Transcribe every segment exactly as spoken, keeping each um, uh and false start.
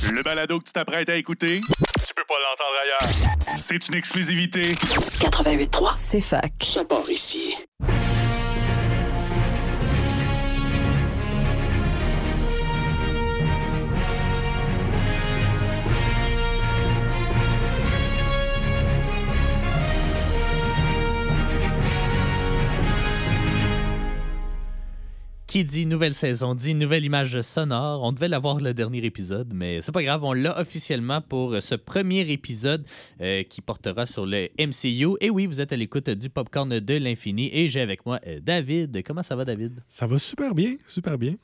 Le balado que tu t'apprêtes à écouter, tu peux pas l'entendre ailleurs. C'est une exclusivité. quatre-vingt-huit trois, C'est fac. ça part ici. Qui dit nouvelle saison, dit nouvelle image sonore. On devait l'avoir le dernier épisode, mais c'est pas grave, on l'a officiellement pour ce premier épisode euh, qui portera sur le M C U. Et oui, vous êtes à l'écoute du Popcorn de l'infini et j'ai avec moi euh, David. Comment ça va, David? Ça va super bien, super bien.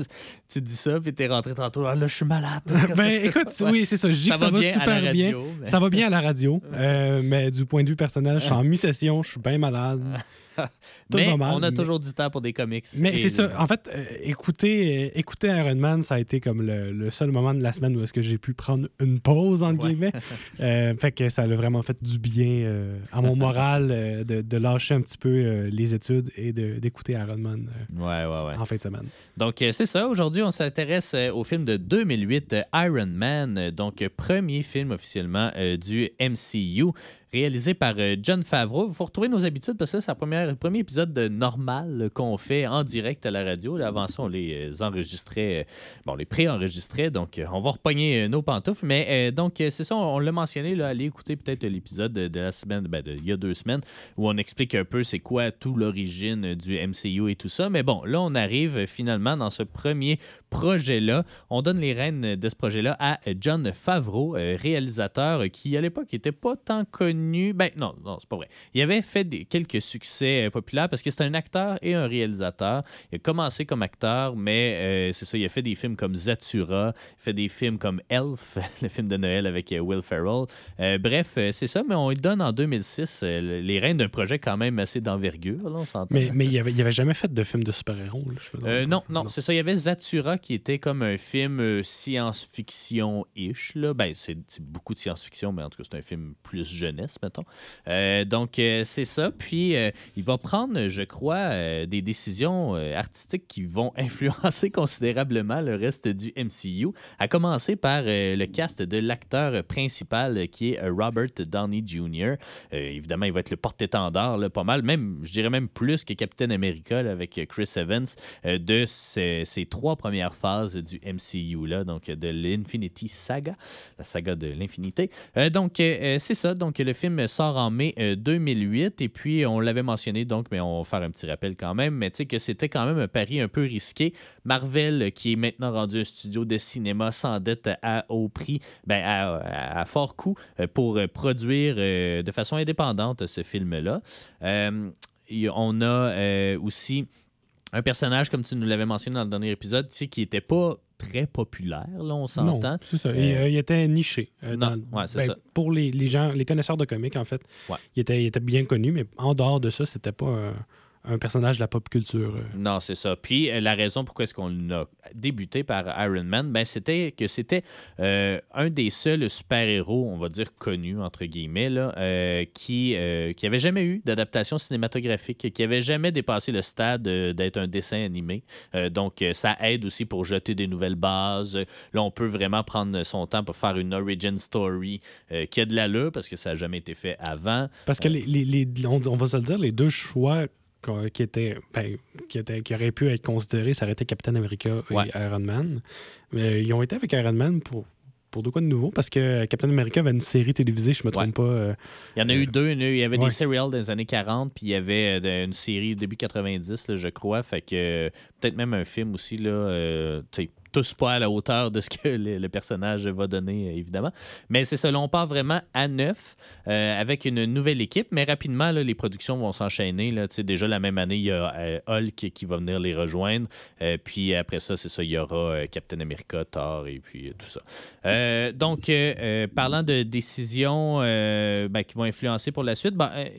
Tu dis ça, puis t'es rentré tantôt. Ah, là, je suis malade. Ben écoute, oui, c'est ça. Je dis Ça que ça va va bien à super la bien. radio, mais- Ça va bien à la radio, euh, mais du point de vue personnel, je suis en mi-session, je suis bien malade. Tout Mais va mal, on a mais- toujours du temps pour des comics. Mais Et- c'est ça. En fait, euh, écouter, euh, écouter Iron Man, ça a été comme le, le seul moment de la semaine où est-ce que j'ai pu prendre une pause, entre Ouais. guillemets. Euh, fait que ça a vraiment fait du bien euh, à mon moral euh, de, de lâcher un petit peu euh, les études et de, d'écouter Iron Man euh, Ouais, ouais, ouais. en fin de semaine. Donc, euh, c'est ça. Aujourd'hui, on s'intéresse euh, au film de deux mille huit, euh, Iron Man, euh, donc euh, premier film officiellement euh, du M C U, réalisé par euh, Jon Favreau. Il faut retrouver nos habitudes parce que là, c'est la première- le premier épisode de normal euh, qu'on fait en direct à la radio. Là, avant ça, on les euh, enregistrait, euh, bon, on les pré-enregistrait, donc euh, on va repogner euh, nos pantoufles. Mais euh, donc, euh, c'est ça, on, on l'a mentionné, là, allez écouter peut-être l'épisode de, de la semaine, ben, de, il y a deux semaines, où on explique un peu c'est quoi tout l'origine du M C U et tout ça. Mais bon, là, on arrive euh, finalement dans ce premier projet-là. On donne les rênes de ce projet-là à Jon Favreau, euh, réalisateur qui, à l'époque, n'était pas tant connu. Ben, non, non, c'est pas vrai. Il avait fait des, quelques succès euh, populaires parce que c'est un acteur et un réalisateur. Il a commencé comme acteur, mais euh, c'est ça, il a fait des films comme Zathura, il a fait des films comme Elf, le film de Noël avec euh, Will Ferrell. Euh, bref, euh, c'est ça, mais on lui donne en deux mille six euh, les rênes d'un projet quand même assez d'envergure, là, on s'entend. Mais, mais il avait, il avait jamais fait de film de super-héros. Là, je me Euh, demande. non, non, c'est ça. Il y avait Zathura qui était comme un film euh, science-fiction-ish. Là. Ben, c'est, c'est beaucoup de science-fiction, mais en tout cas, c'est un film plus jeunesse, mettons. Euh, donc, euh, c'est ça. Puis, euh, il va prendre, je crois, euh, des décisions euh, artistiques qui vont influencer considérablement le reste du M C U, à commencer par euh, le cast de l'acteur principal euh, qui est euh, Robert Downey junior Euh, évidemment, il va être le porte-étendard, là, pas mal, même, je dirais même plus que Captain America là, avec Chris Evans, euh, de ces, ces trois premières phases du M C U, là, donc de l'Infinity Saga, la saga de l'infinité. Euh, donc, euh, c'est ça. Donc, le film sort en mai euh, deux mille huit, et puis on l'avait mentionné, donc, mais on va faire un petit rappel quand même, mais tu sais que c'était quand même un pari un peu risqué. Marvel, euh, qui est maintenant rendu un studio de cinéma, s'endette à haut prix, ben, à, à, à fort coût, euh, pour euh, produire euh, de façon indépendante ce film-là. Euh, y- on a euh, aussi un personnage, comme tu nous l'avais mentionné dans le dernier épisode, tu sais, qui n'était pas très populaire, là, on s'entend. Non, c'est ça. Euh, Il, euh, il était niché. euh, non, dans- ouais, c'est ben, ça. Pour les, les gens, les connaisseurs de comics, en fait, Ouais. il, était, il était bien connu, mais en dehors de ça, c'était pas un, un personnage de la pop culture. euh. Non, c'est ça. Puis euh, la raison pourquoi est-ce qu'on a débuté par Iron Man, ben, c'était que c'était euh, un des seuls super-héros, on va dire connus, entre guillemets, là, euh, qui euh, qui avait jamais eu d'adaptation cinématographique, qui avait jamais dépassé le stade euh, d'être un dessin animé. Euh, donc, euh, ça aide aussi pour jeter des nouvelles bases. Là, on peut vraiment prendre son temps pour faire une origin story euh, qui a de l'allure, parce que ça n'a jamais été fait avant. Parce que Euh, les, les, les- on, on va se le dire, les deux choix qu'on- qui, étaient, ben, qui, étaient, qui auraient pu être considérés, ça aurait été Captain America Ouais. et Iron Man. Mais ils ont été avec Iron Man pour, pour de quoi de nouveau? Parce que Captain America avait une série télévisée, je me trompe pas. euh, Il y en a eu deux. Il y en a eu- il y avait ouais. des serials dans les années quarante, puis il y avait euh, de- une série début quatre-vingt-dix, là, je crois. Fait que euh, peut-être même un film aussi, là, euh, tu sais, tous pas à la hauteur de ce que le, le personnage va donner, euh, évidemment. Mais c'est ça, là, on part vraiment à neuf euh, avec une nouvelle équipe, mais rapidement, là, les productions vont s'enchaîner. Là. Tu sais, déjà, la même année, il y a euh, Hulk qui va venir les rejoindre. Euh, puis après ça, c'est ça, il y aura euh, Captain America, Thor et puis euh, tout ça. Euh, donc, euh, euh, parlant de décisions euh, ben, qui vont influencer pour la suite, ben, euh, é-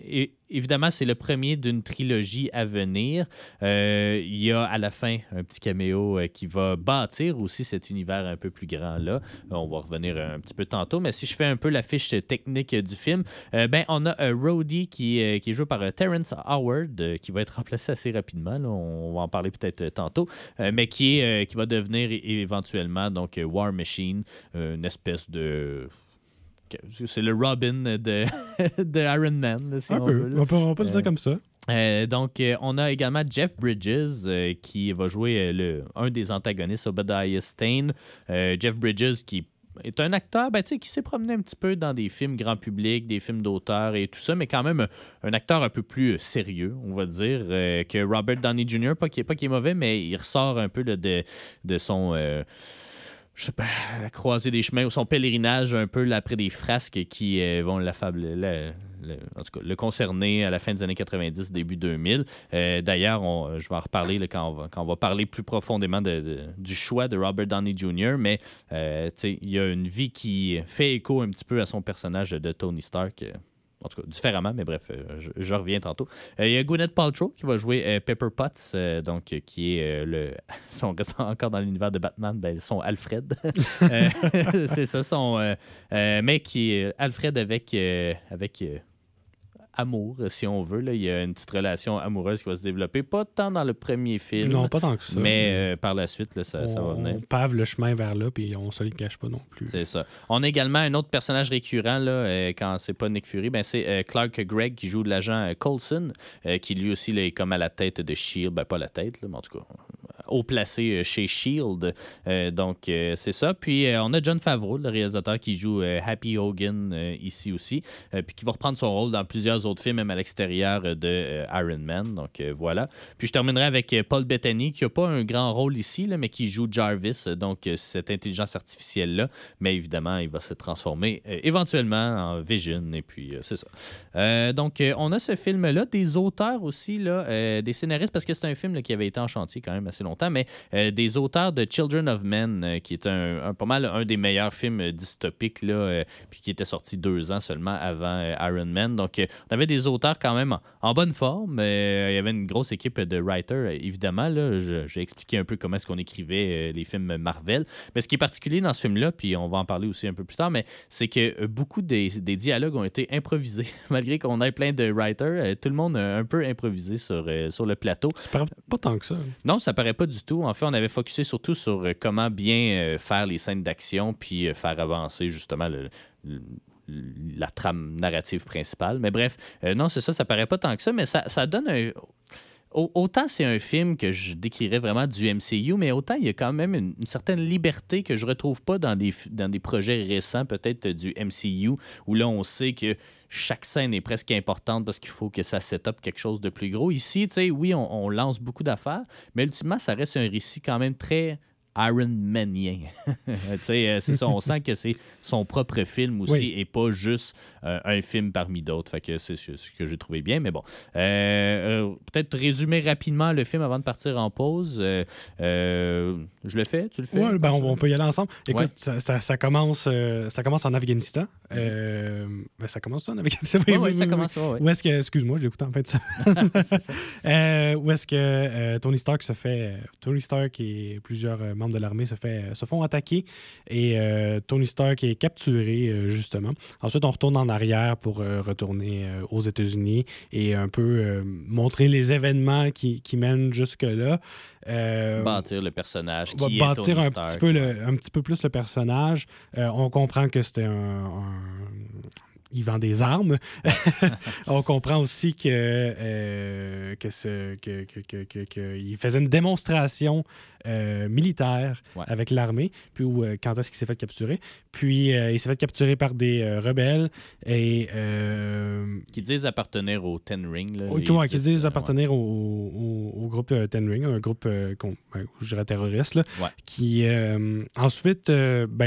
évidemment, c'est le premier d'une trilogie à venir. Euh, il y a à la fin un petit caméo euh, qui va bâtir aussi cet univers un peu plus grand-là. On va revenir un petit peu tantôt, mais si je fais un peu la fiche technique du film, euh, ben, on a euh, Rhodey qui, euh, qui est joué par euh, Terrence Howard, euh, qui va être remplacé assez rapidement. Là. On va en parler peut-être tantôt, euh, mais qui, est, euh, qui va devenir é- éventuellement donc, War Machine, euh, une espèce de... C'est le Robin de, de Iron Man, là, si un on peu. veut. Là. On peut, on peut le dire Euh, comme ça. Euh, donc, euh, on a également Jeff Bridges euh, qui va jouer euh, le, un des antagonistes, Obadiah Stane. Euh, Jeff Bridges qui est un acteur ben, qui s'est promené un petit peu dans des films grand public, des films d'auteur et tout ça, mais quand même un, un acteur un peu plus sérieux, on va dire, euh, que Robert Downey junior Pas qu'il, pas qu'il est mauvais, mais il ressort un peu là, de, de son... Euh, je sais pas, la croisée des chemins ou son pèlerinage un peu là, après des frasques qui euh, vont l'affabler, le, le, en tout cas, le concerner à la fin des années quatre-vingt-dix, début deux mille. Euh, d'ailleurs, on, je vais en reparler là, quand, on va, quand on va parler plus profondément de, de, du choix de Robert Downey junior, mais euh, il y a une vie qui fait écho un petit peu à son personnage de Tony Stark. Euh, En tout cas, différemment, mais bref, euh, je, je reviens tantôt. Euh, il y a Gwyneth Paltrow qui va jouer euh, Pepper Potts, euh, donc, euh, qui est euh, le. Si on reste encore dans l'univers de Batman, ben, son Alfred. euh, c'est ça, son. Euh, euh, mais qui est Alfred avec. Euh, avec euh, amour, si on veut. Là. Il y a une petite relation amoureuse qui va se développer, pas tant dans le premier film. Non, pas tant que ça. Mais euh, par la suite, là, ça, on, ça va venir. On pave le chemin vers là, puis on se le cache pas non plus. C'est ça. On a également un autre personnage récurrent, là, euh, quand c'est pas Nick Fury, ben, c'est euh, Clark Gregg qui joue l'agent euh, Coulson, euh, qui lui aussi là, est comme à la tête de S H I E L D. Ben, pas la tête, là, mais en tout cas, haut placé euh, chez S H I E L D. Euh, donc, euh, c'est ça. Puis, euh, on a Jon Favreau, le réalisateur, qui joue euh, Happy Hogan euh, ici aussi, euh, puis qui va reprendre son rôle dans plusieurs autres films, même à l'extérieur de euh, Iron Man. Donc, euh, voilà. Puis, je terminerai avec euh, Paul Bettany, qui n'a pas un grand rôle ici, là, mais qui joue Jarvis, donc euh, cette intelligence artificielle-là. Mais évidemment, il va se transformer euh, éventuellement en Vision, et puis euh, c'est ça. Euh, donc, euh, on a ce film-là, des auteurs aussi, là, euh, des scénaristes, parce que c'est un film là, qui avait été en chantier quand même assez longtemps, mais euh, des auteurs de Children of Men, euh, qui est un, un, pas mal un des meilleurs films dystopiques, là, euh, puis qui était sorti deux ans seulement avant euh, Iron Man. Donc, euh, on avait des auteurs quand même en, en bonne forme. Euh, il y avait une grosse équipe de writers, euh, évidemment. Là, je, j'ai expliqué un peu comment est-ce qu'on écrivait euh, les films Marvel. Mais ce qui est particulier dans ce film-là, puis on va en parler aussi un peu plus tard, mais c'est que euh, beaucoup des, des dialogues ont été improvisés. Malgré qu'on ait plein de writers, euh, tout le monde a un peu improvisé sur, euh, sur le plateau. Ça paraît pas tant que ça. Non, ça paraît pas du tout. En fait, on avait focusé surtout sur euh, comment bien euh, faire les scènes d'action puis euh, faire avancer justement le, le la trame narrative principale. Mais bref, euh, non, c'est ça, ça paraît pas tant que ça, mais ça, ça donne un... Autant c'est un film que je décrirais vraiment du M C U, mais autant il y a quand même une, une certaine liberté que je retrouve pas dans des, dans des projets récents, peut-être du M C U, où là, on sait que chaque scène est presque importante parce qu'il faut que ça set up quelque chose de plus gros. Ici, tu sais, oui, on, on lance beaucoup d'affaires, mais ultimement, ça reste un récit quand même très Iron Manien. C'est ça, on sent que c'est son propre film aussi oui. et pas juste euh, un film parmi d'autres. Fait que c'est ce que j'ai trouvé bien, mais bon. Euh, euh, peut-être résumer rapidement le film avant de partir en pause. Euh, euh, je le fais? Tu le fais? Oui, ben on, on peut y aller ensemble. Écoute, ouais. ça, ça, ça, commence, euh, ça commence en Afghanistan. Euh, ben ça commence en Afghanistan. Oui, oui, oui, ça commence. Oui, oui. Où est-ce que, excuse-moi, je l'écoute en fait ça. ça. Euh, où est-ce que euh, Tony Stark se fait, Tony Stark et plusieurs euh, membres de l'armée se, fait, se font attaquer et euh, Tony Stark est capturé, euh, justement. Ensuite, on retourne en arrière pour euh, retourner euh, aux États-Unis et un peu euh, montrer les événements qui, qui mènent jusque-là. Euh, bâtir le personnage. Qui bâtir est Tony un, Stark, petit peu le, un petit peu plus le personnage. Euh, on comprend que c'était un... un il vend des armes. On comprend aussi que, euh, que, ce, que, que, que, que, que il faisait une démonstration euh, militaire ouais. avec l'armée. Puis où, euh, quand est-ce qu'il s'est fait capturer? Puis euh, il s'est fait capturer par des euh, rebelles et euh, qui disent appartenir au Ten Ring. Là, oui, qui disent, disent appartenir ouais. au, au, au groupe euh, Ten Ring, un groupe euh, je dirais terroriste, là, ouais. qui euh, ensuite, euh, ben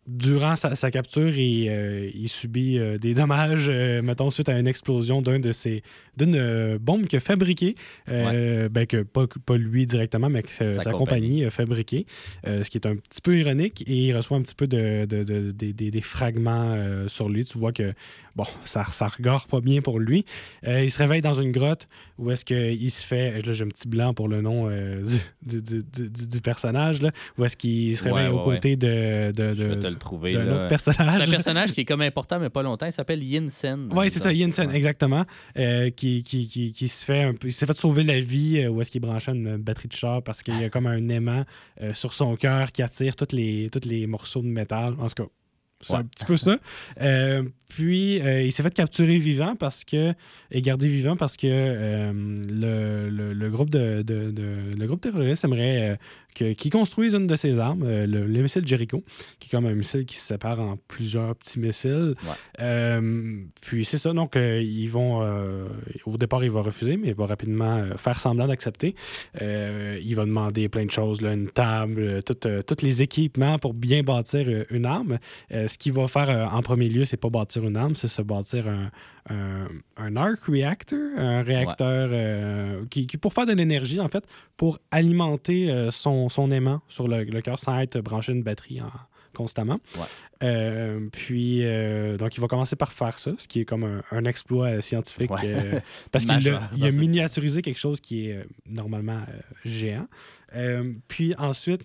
durant sa, sa capture, il, euh, il subit euh, des dommages, euh, mettons, suite à une explosion d'un de ses, d'une euh, bombe qu'il a fabriquée. Euh, ouais. ben, que pas, pas lui directement, mais que sa, sa compagnie. compagnie a fabriquée. Euh, ce qui est un petit peu ironique. Et il reçoit un petit peu de, de, de, de, de des fragments euh, sur lui. Tu vois que, bon, ça ne regarde pas bien pour lui. Euh, il se réveille dans une grotte où est-ce qu'il se fait... Là, j'ai un petit blanc pour le nom euh, du, du, du, du, du personnage. Là, où est-ce qu'il se réveille ouais, ouais, aux côtés ouais. de... de, de Je vais te le trouver. D'un là. autre personnage. C'est un personnage qui est comme important, mais pas longtemps. Il s'appelle Yinsen. Oui, c'est ça, Yinsen, ouais. exactement. Euh, qui, qui, qui, qui se fait un peu... Il s'est fait sauver la vie euh, où est-ce qu'il branchait une batterie de char parce qu'il y a comme un aimant euh, sur son cœur qui attire tous les, tous les morceaux de métal. En tout cas, c'est ouais. un petit peu ça. Euh, puis, euh, il s'est fait capturer vivant parce que, et garder vivant parce que euh, le, le, le, groupe de, de, de, le groupe terroriste aimerait euh, que, qu'il construise une de ses armes, euh, le, le missile Jericho, qui est comme un missile qui se sépare en plusieurs petits missiles. Ouais. Euh, puis, c'est ça. Donc, euh, ils vont... Euh, au départ, il va refuser, mais il va rapidement euh, faire semblant d'accepter. Euh, il va demander plein de choses, là, une table, tous euh, les équipements pour bien bâtir euh, une arme. Euh, ce qu'il va faire euh, en premier lieu, c'est pas bâtir une arme, c'est se bâtir un, un, un arc reactor, un réacteur ouais. euh, qui, qui, pour faire de l'énergie, en fait, pour alimenter euh, son, son aimant sur le, le cœur sans être branché une batterie en, constamment. Ouais. Euh, puis, euh, donc, il va commencer par faire ça, ce qui est comme un, un exploit scientifique. Ouais. Euh, parce qu'il a, il a miniaturisé quelque chose qui est euh, normalement euh, géant. Euh, puis ensuite,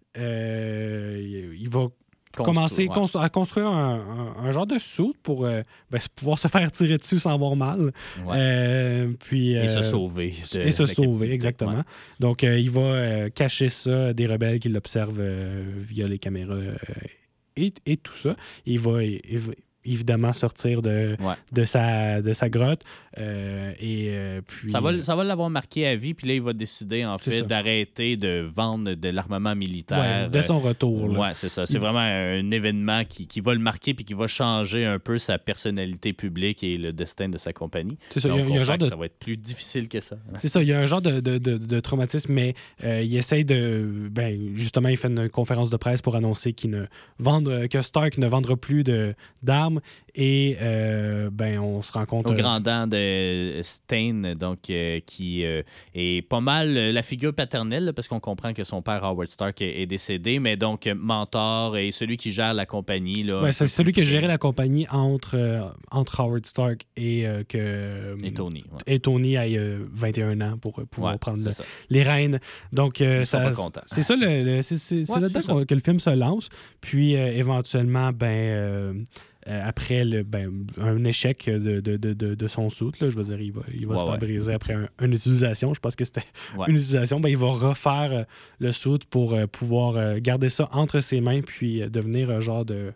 euh, il va Constru- commencer ouais. constru- à construire un, un, un genre de soute pour euh, ben, pouvoir se faire tirer dessus sans avoir mal. Ouais. Euh, puis, et euh, se sauver. De, et se sauver, exactement. Ouais. Donc, euh, il va euh, cacher ça des rebelles qui l'observent euh, via les caméras euh, et, et tout ça. Il va... Il va évidemment sortir de, ouais. de, sa, de sa grotte. Euh, et euh, puis... Ça va, ça va l'avoir marqué à vie, puis là, il va décider, en fait, d'arrêter de vendre de l'armement militaire. Ouais, dès son retour. Oui, c'est ça. C'est il... vraiment un événement qui, qui va le marquer puis qui va changer un peu sa personnalité publique et le destin de sa compagnie. C'est ça. Il y a, il y a un genre de... Ça va être plus difficile que ça. C'est ça. Il y a un genre de, de, de, de traumatisme, mais euh, il essaye de... Ben, justement, il fait une conférence de presse pour annoncer qu'il ne vendre, que Stark ne vendra plus de, d'armes. Et euh, ben, on se rend compte... Au grand dent de Stain, donc, euh, qui euh, est pas mal la figure paternelle, là, parce qu'on comprend que son père, Howard Stark, est, est décédé, mais donc mentor et celui qui gère la compagnie. Là, ouais, c'est celui qui a géré la compagnie entre, euh, entre Howard Stark et, euh, que, et Tony. Ouais. Et Tony a euh, vingt et un ans pour pouvoir ouais, prendre le, les rênes. Donc, euh, Ils ça, sont pas contents. C'est ça, le, le, c'est, c'est, c'est ouais, là-dedans c'est que le film se lance. Puis, euh, éventuellement, ben... Euh, Euh, après le, ben, un échec de, de, de, de son soute, là, je veux dire, il va, il va ouais, se faire ouais. briser après un, une utilisation. Je pense que c'était ouais. une utilisation. Ben, il va refaire euh, le soute pour euh, pouvoir euh, garder ça entre ses mains puis euh, devenir un genre de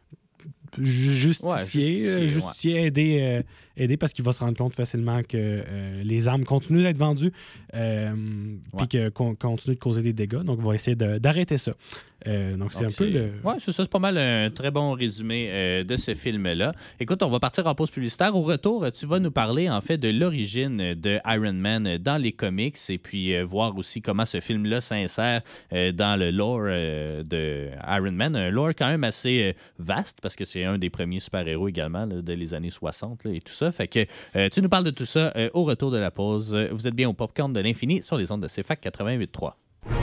justicier, ouais, justicier, justicier ouais. aider, euh, aider parce qu'il va se rendre compte facilement que euh, les armes continuent d'être vendues euh, puis ouais. qu'on continue de causer des dégâts. Donc, on va essayer de, d'arrêter ça. Euh, donc, c'est donc, un c'est... peu le... Oui, c'est ça. C'est pas mal un très bon résumé euh, de ce film-là. Écoute, on va partir en pause publicitaire. Au retour, tu vas nous parler, en fait, de l'origine de Iron Man dans les comics et puis euh, voir aussi comment ce film-là s'insère euh, dans le lore euh, de Iron Man. Un lore quand même assez euh, vaste parce que c'est un des premiers super-héros également là, dès les années soixante là, et tout ça. Fait que euh, tu nous parles de tout ça euh, au retour de la pause. Vous êtes bien au Popcorn de l'infini sur les ondes de C F A C quatre-vingt-huit trois.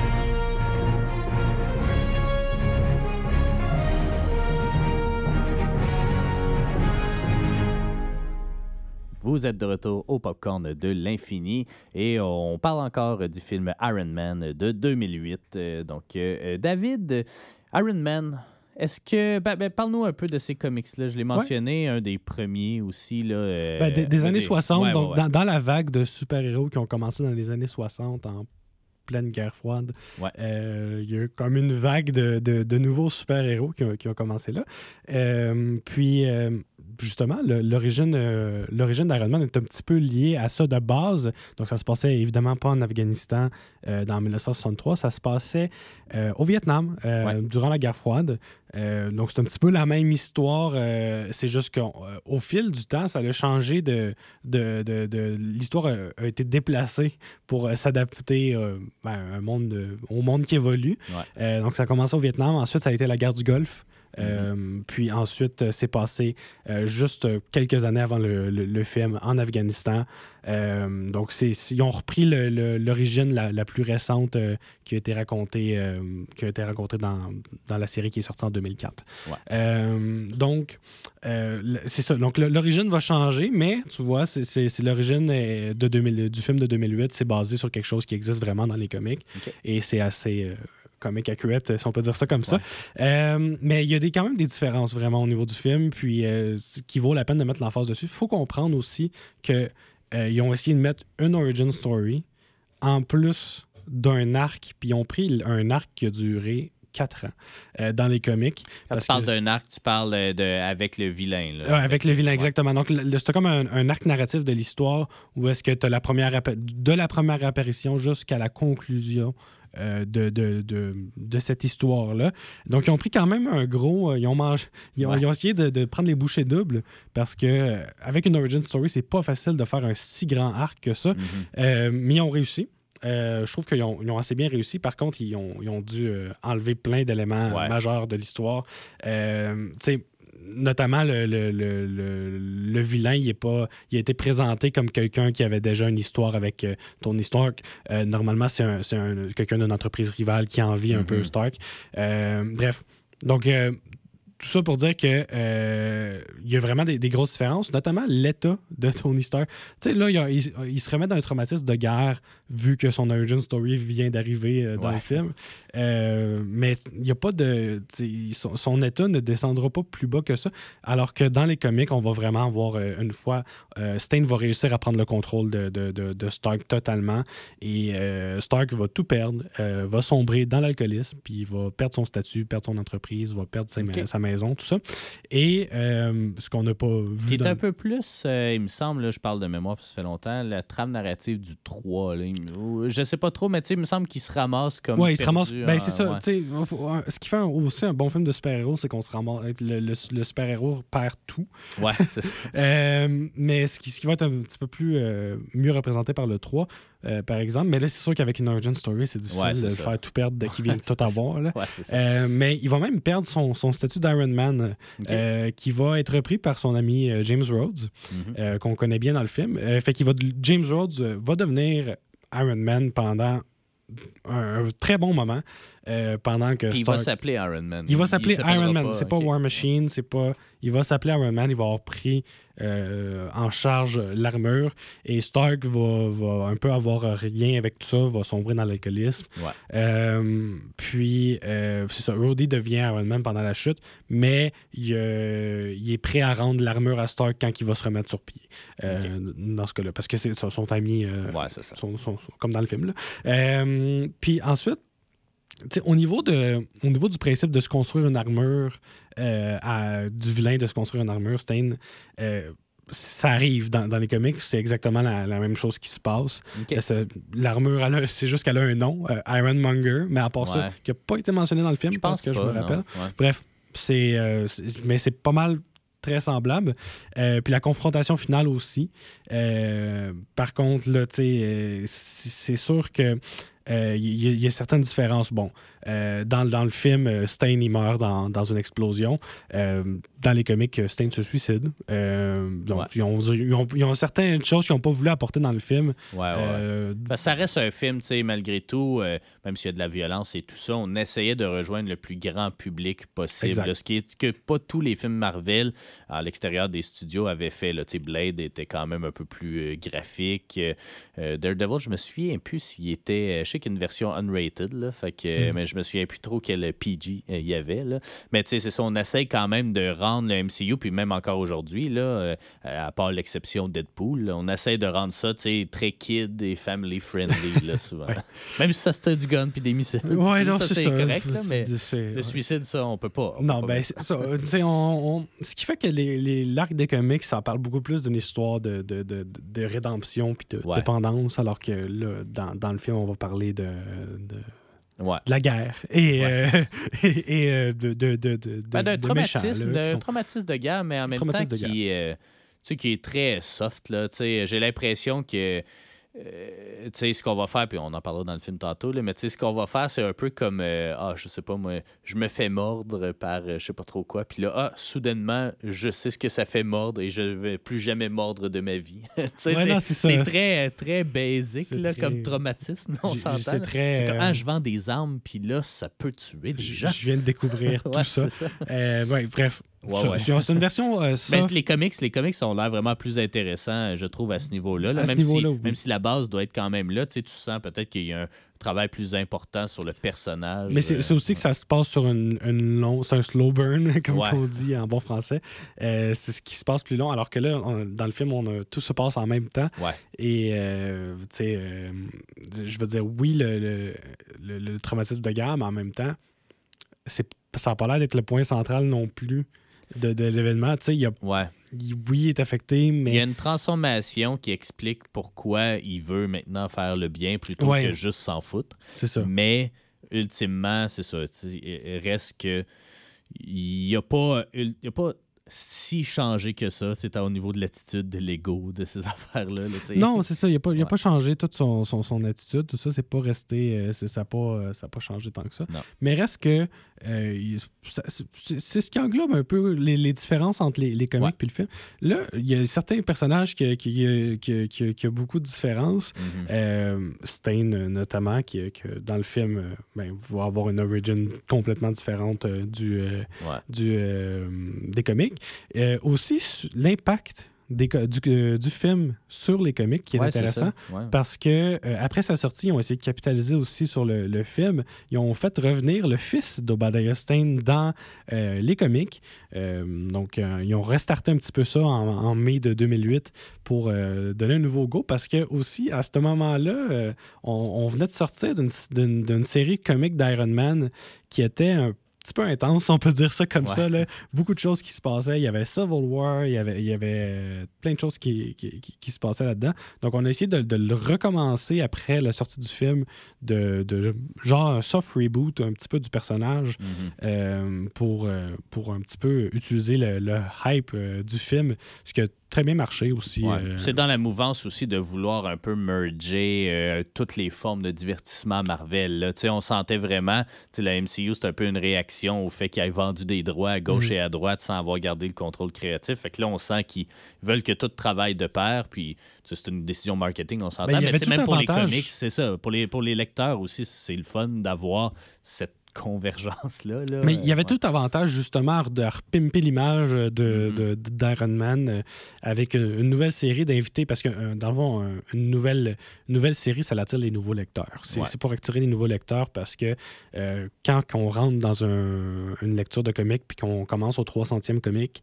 Vous êtes de retour au Popcorn de l'infini et on parle encore du film Iron Man de deux mille huit. Donc, euh, David, Iron Man, est-ce que... Ben, ben, parle-nous un peu de ces comics-là. Je l'ai mentionné, ouais. un des premiers aussi. Là, euh, ben, des, des années des... soixante, ouais, donc ouais, ouais. Dans, dans la vague de super-héros qui ont commencé dans les années soixante en pleine guerre froide. Ouais. Euh, il y a eu comme une vague de, de, de nouveaux super-héros qui ont, qui ont commencé là. Euh, puis, euh, justement, le, l'origine, euh, l'origine d'Iron Man est un petit peu liée à ça de base. Donc, ça se passait évidemment pas en Afghanistan euh, dans dix-neuf cent soixante-trois. Ça se passait euh, au Vietnam euh, ouais. durant la guerre froide. Euh, donc, c'est un petit peu la même histoire. Euh, c'est juste qu'au euh, fil du temps, ça a changé de... de, de, de l'histoire a, a été déplacée pour euh, s'adapter euh, ben, un monde de, au monde qui évolue. Ouais. Euh, donc, ça a commencé au Vietnam. Ensuite, ça a été la guerre du Golfe. Euh, mm-hmm. Puis ensuite, euh, c'est passé euh, juste euh, quelques années avant le, le, le film en Afghanistan. Euh, donc, c'est, c'est, ils ont repris le, le, l'origine la, la plus récente euh, qui a été racontée, euh, qui a été racontée dans, dans la série qui est sortie en deux mille quatre. Ouais. Euh, donc, euh, c'est ça. Donc, l'origine va changer, mais tu vois, c'est, c'est, c'est l'origine de deux mille, du film de deux mille huit. C'est basé sur quelque chose qui existe vraiment dans les comics. Okay. Et c'est assez... Euh, comic accurate, si on peut dire ça comme ouais. ça. Euh, mais il y a des, quand même des différences vraiment au niveau du film, puis euh, qui vaut la peine de mettre l'emphase dessus. Il faut comprendre aussi qu'ils euh, ont essayé de mettre une origin story en plus d'un arc, puis ils ont pris un arc qui a duré quatre ans euh, dans les comics. Quand tu parles que... d'un arc, tu parles de, avec le vilain. Là, ouais, avec, avec le vilain, ouais. exactement. Donc, le, c'est comme un, un arc narratif de l'histoire où est-ce que tu as la première de la première apparition jusqu'à la conclusion Euh, de, de, de, de cette histoire-là. Donc, ils ont pris quand même un gros... Euh, ils, ont mangé, ils, ont, ouais. ils ont essayé de, de prendre les bouchées doubles parce que euh, avec une origin story, c'est pas facile de faire un si grand arc que ça. Mm-hmm. Euh, mais ils ont réussi. Euh, je trouve qu'ils ont, ils ont assez bien réussi. Par contre, ils ont, ils ont dû euh, enlever plein d'éléments ouais. majeurs de l'histoire. Euh, tu sais, notamment le, le, le, le, le vilain, il, est pas, il a été présenté comme quelqu'un qui avait déjà une histoire avec euh, Tony Stark. Euh, normalement, c'est, un, c'est un, quelqu'un d'une entreprise rivale qui envie mm-hmm. un peu Stark. Euh, bref, donc euh, tout ça pour dire que euh, il y a vraiment des, des grosses différences, notamment l'état de Tony Stark. Tu sais, là, il, a, il, il se remet dans un traumatisme de guerre vu que son origin story vient d'arriver euh, dans ouais. le film. Euh, mais il n'y a pas de... Son, son état ne descendra pas plus bas que ça, alors que dans les comics, on va vraiment avoir euh, une fois... Euh, Stain va réussir à prendre le contrôle de, de, de, de Stark totalement, et euh, Stark va tout perdre, euh, va sombrer dans l'alcoolisme, puis il va perdre son statut, perdre son entreprise, va perdre sa, okay. sa maison, tout ça. Et euh, ce qu'on n'a pas vu... Qui est dans... un peu plus, euh, il me semble, là, je parle de mémoire, parce que ça fait longtemps, la trame narrative du trois. Là, il, je sais pas trop, mais il me semble qu'il se ramasse comme ouais, il se ramasse. Ben, c'est euh, ça. Ouais. Ce qui fait un, aussi un bon film de super-héros, c'est qu'on se ramasse. Le, le, le super-héros perd tout. Ouais, c'est ça. euh, mais ce qui, ce qui va être un petit peu plus euh, mieux représenté par le trois, euh, par exemple. Mais là, c'est sûr qu'avec une origin story, c'est difficile ouais, c'est de ça. faire tout perdre dès qu'il vient tout avoir. Là. Ouais, c'est ça. Euh, mais il va même perdre son, son statut d'Iron Man, okay. euh, qui va être repris par son ami euh, James Rhodes, mm-hmm. euh, qu'on connaît bien dans le film. Euh, fait qu'il va, James Rhodes euh, va devenir Iron Man pendant un, un très bon moment. Euh, pendant que Puis Stark... il va s'appeler Iron Man. Il va s'appeler il Iron Man. Pas, c'est okay. pas War Machine, c'est pas... Il va s'appeler Iron Man, il va avoir pris euh, en charge l'armure, et Stark va, va un peu avoir rien avec tout ça, va sombrer dans l'alcoolisme. Ouais. Euh, puis, euh, c'est ça, Rhodey devient Iron Man pendant la chute, mais il, euh, il est prêt à rendre l'armure à Stark quand il va se remettre sur pied. Euh, okay. Dans ce cas-là, parce que c'est son ami, euh, ouais, c'est ça. Son, son, son, comme dans le film. Là. Euh, puis ensuite, T'sais, au niveau, de, au niveau du principe de se construire une armure, euh, à, du vilain de se construire une armure, Stain, euh, ça arrive dans, dans les comics, c'est exactement la, la même chose qui se passe. Okay. C'est, l'armure, elle a, c'est juste qu'elle a un nom, euh, Ironmonger, mais à part ouais. ça, qui n'a pas été mentionné dans le film, je parce que pas, je me rappelle. Ouais. Bref, c'est, euh, c'est, mais c'est pas mal très semblable. Euh, puis la confrontation finale aussi. Euh, par contre, là, tu sais, euh, c'est, c'est sûr que il euh, y, y a certaines différences. Bon, euh, dans, dans le film, Stain, il meurt dans, dans une explosion. Euh, dans les comics, Stain se suicide. Euh, donc, ouais. ils, ont, ils, ont, ils ont certaines choses qu'ils n'ont pas voulu apporter dans le film. Ouais, ouais. Euh, Parce que ça reste un film, tu sais, malgré tout, euh, même s'il y a de la violence et tout ça, on essayait de rejoindre le plus grand public possible. Là, ce qui est que pas tous les films Marvel, à l'extérieur des studios, avaient fait. Là, Blade était quand même un peu plus euh, graphique. Euh, Daredevil, je me souviens plus s'il était... Je sais qu'il y a une version unrated, là, fait que, mm. mais je me souviens plus trop quel P G il euh, y avait. Là. Mais tu sais, c'est ça, on essaye quand même de rendre le M C U, puis même encore aujourd'hui, là, euh, à part l'exception Deadpool, là, on essaye de rendre ça très kid et family friendly, là, souvent. Ouais. Même si ça c'était du gun puis des missiles. Ouais, non, ça, c'est, c'est ça. correct, là, mais c'est, le ouais. suicide, ça, on peut pas. On non, peut pas ben, c'est ça. on, on, ce qui fait que les, les, l'arc des comics, ça parle beaucoup plus d'une histoire de, de, de, de rédemption puis de ouais. dépendance, alors que là, dans, dans le film, on va parler de... de Ouais. de la guerre et, ouais, euh, et, et euh, de, de, de, de, ben, d'un de traumatisme, méchants, là, d'un sont... traumatisme de guerre, mais en même temps qui, euh, tu sais, qui est très soft. Là, tu sais, j'ai l'impression que Euh, tu sais, ce qu'on va faire, puis on en parlera dans le film tantôt, là, mais tu sais, ce qu'on va faire, c'est un peu comme, euh, ah, je sais pas, moi, je me fais mordre par euh, je sais pas trop quoi, puis là, ah, soudainement, je sais ce que ça fait mordre et je vais plus jamais mordre de ma vie. Tu sais, Ouais, non, c'est, c'est c'est ça. très, très basic, C'est là, très- comme traumatisme, on J'ai- s'entend. c'est là. très, C'est comme, euh, ah, je vends des armes, puis là, ça peut tuer des Je, gens. je viens de découvrir tout Ouais, ça. c'est ça. Euh, ouais, bref, Ouais, ça, ouais. c'est c'est une version euh, Ben, soft. les comics, les comics ont l'air vraiment plus intéressants, je trouve, à ce niveau-là. là. À ce Même, niveau-là, si, oui. même si la base doit être quand même là, tu sais, tu sens peut-être qu'il y a un travail plus important sur le personnage. Mais c'est, c'est aussi que ça se passe sur une, une long, c'est un slow burn, comme Ouais. on dit en bon français. Euh, c'est ce qui se passe plus long, alors que là, on- dans le film, on a- tout se passe en même temps. Ouais. Et, euh, tu sais, euh, je veux dire, oui, le, le, le- le traumatisme de guerre, mais en même temps, c'est, ça n'a pas l'air d'être le point central non plus de, de l'événement. Tu sais, il y a, Ouais. il- oui, il est affecté, mais... Il y a une transformation qui explique pourquoi il veut maintenant faire le bien plutôt Ouais. que juste s'en foutre. C'est ça. Mais ultimement, c'est ça. tu sais, Il reste que il n'y a pas, il y a pas si changé que ça, tu sais, au niveau de l'attitude, de l'ego, de ces affaires-là. là, tu sais. Non, c'est ça. Il n'a pas, il a Ouais. pas changé toute son, son, son attitude. Tout ça, c'est pas resté. euh, c'est- ça n'a pas, euh, ça a pas changé tant que ça. Non. Mais reste que. euh, il- ça- c'est, c'est ce qui englobe un peu les, les différences entre les, les comics Ouais. et le film. Là, il y a certains personnages qui, qui, qui, qui, qui- qui ont beaucoup de différences. Mhm. Euh, Stain, euh, notamment, qui, qui, dans le film, euh, ben, va avoir une origin complètement différente euh, du, euh, Ouais. du, euh, des comics. Euh, aussi, su- l'impact des co- du, euh, du film sur les comics qui est Ouais, c'est intéressant. ça. Ouais. Parce que euh, après sa sortie, ils ont essayé de capitaliser aussi sur le, le film. Ils ont fait revenir le fils d'Obadiah Stane dans euh, les comics. Euh, donc, euh, ils ont restarté un petit peu ça en, en mai de deux mille huit pour euh, donner un nouveau go. Parce que aussi, à ce moment-là, euh, on, on venait de sortir d'une, d'une, d'une série comique d'Iron Man qui était un petit peu intense, on peut dire ça comme Ouais. ça. Là. Beaucoup de choses qui se passaient. Il y avait Civil War, il y avait, il y avait euh, plein de choses qui, qui, qui- qui se passaient là-dedans. Donc, on a essayé de, de le recommencer après la sortie du film, de, de genre un soft reboot un petit peu du personnage Mhm. euh, pour, euh, pour un petit peu utiliser le, le hype euh, du film, ce qui a très bien marché aussi. Ouais. euh, C'est dans la mouvance aussi de vouloir un peu merger euh, toutes les formes de divertissement Marvel. Là. Tu sais, on sentait vraiment, tu sais, la M C U, c'est un peu une réaction au fait qu'ils aient vendu des droits à gauche Mhm. et à droite sans avoir gardé le contrôle créatif. Fait que là, on sent qu'ils veulent que tout travaille de pair. Puis, tu sais, c'est une décision marketing, on s'entend. Ben, il y Mais avait tu sais, tout même pour les avantage. comics, c'est ça. Pour les, pour les lecteurs aussi, c'est le fun d'avoir cette convergence-là. Là. Mais il y avait Ouais. tout avantage, justement, de repimper l'image de, Mhm. de- d'Iron Man euh, avec une, une nouvelle série d'invités, parce que, euh, dans le fond, un- une nouvelle, une nouvelle série, ça attire les nouveaux lecteurs. C'est, Ouais. c'est pour attirer les nouveaux lecteurs parce que euh, quand on rentre dans un- une lecture de comics puis qu'on commence au trois centième comic,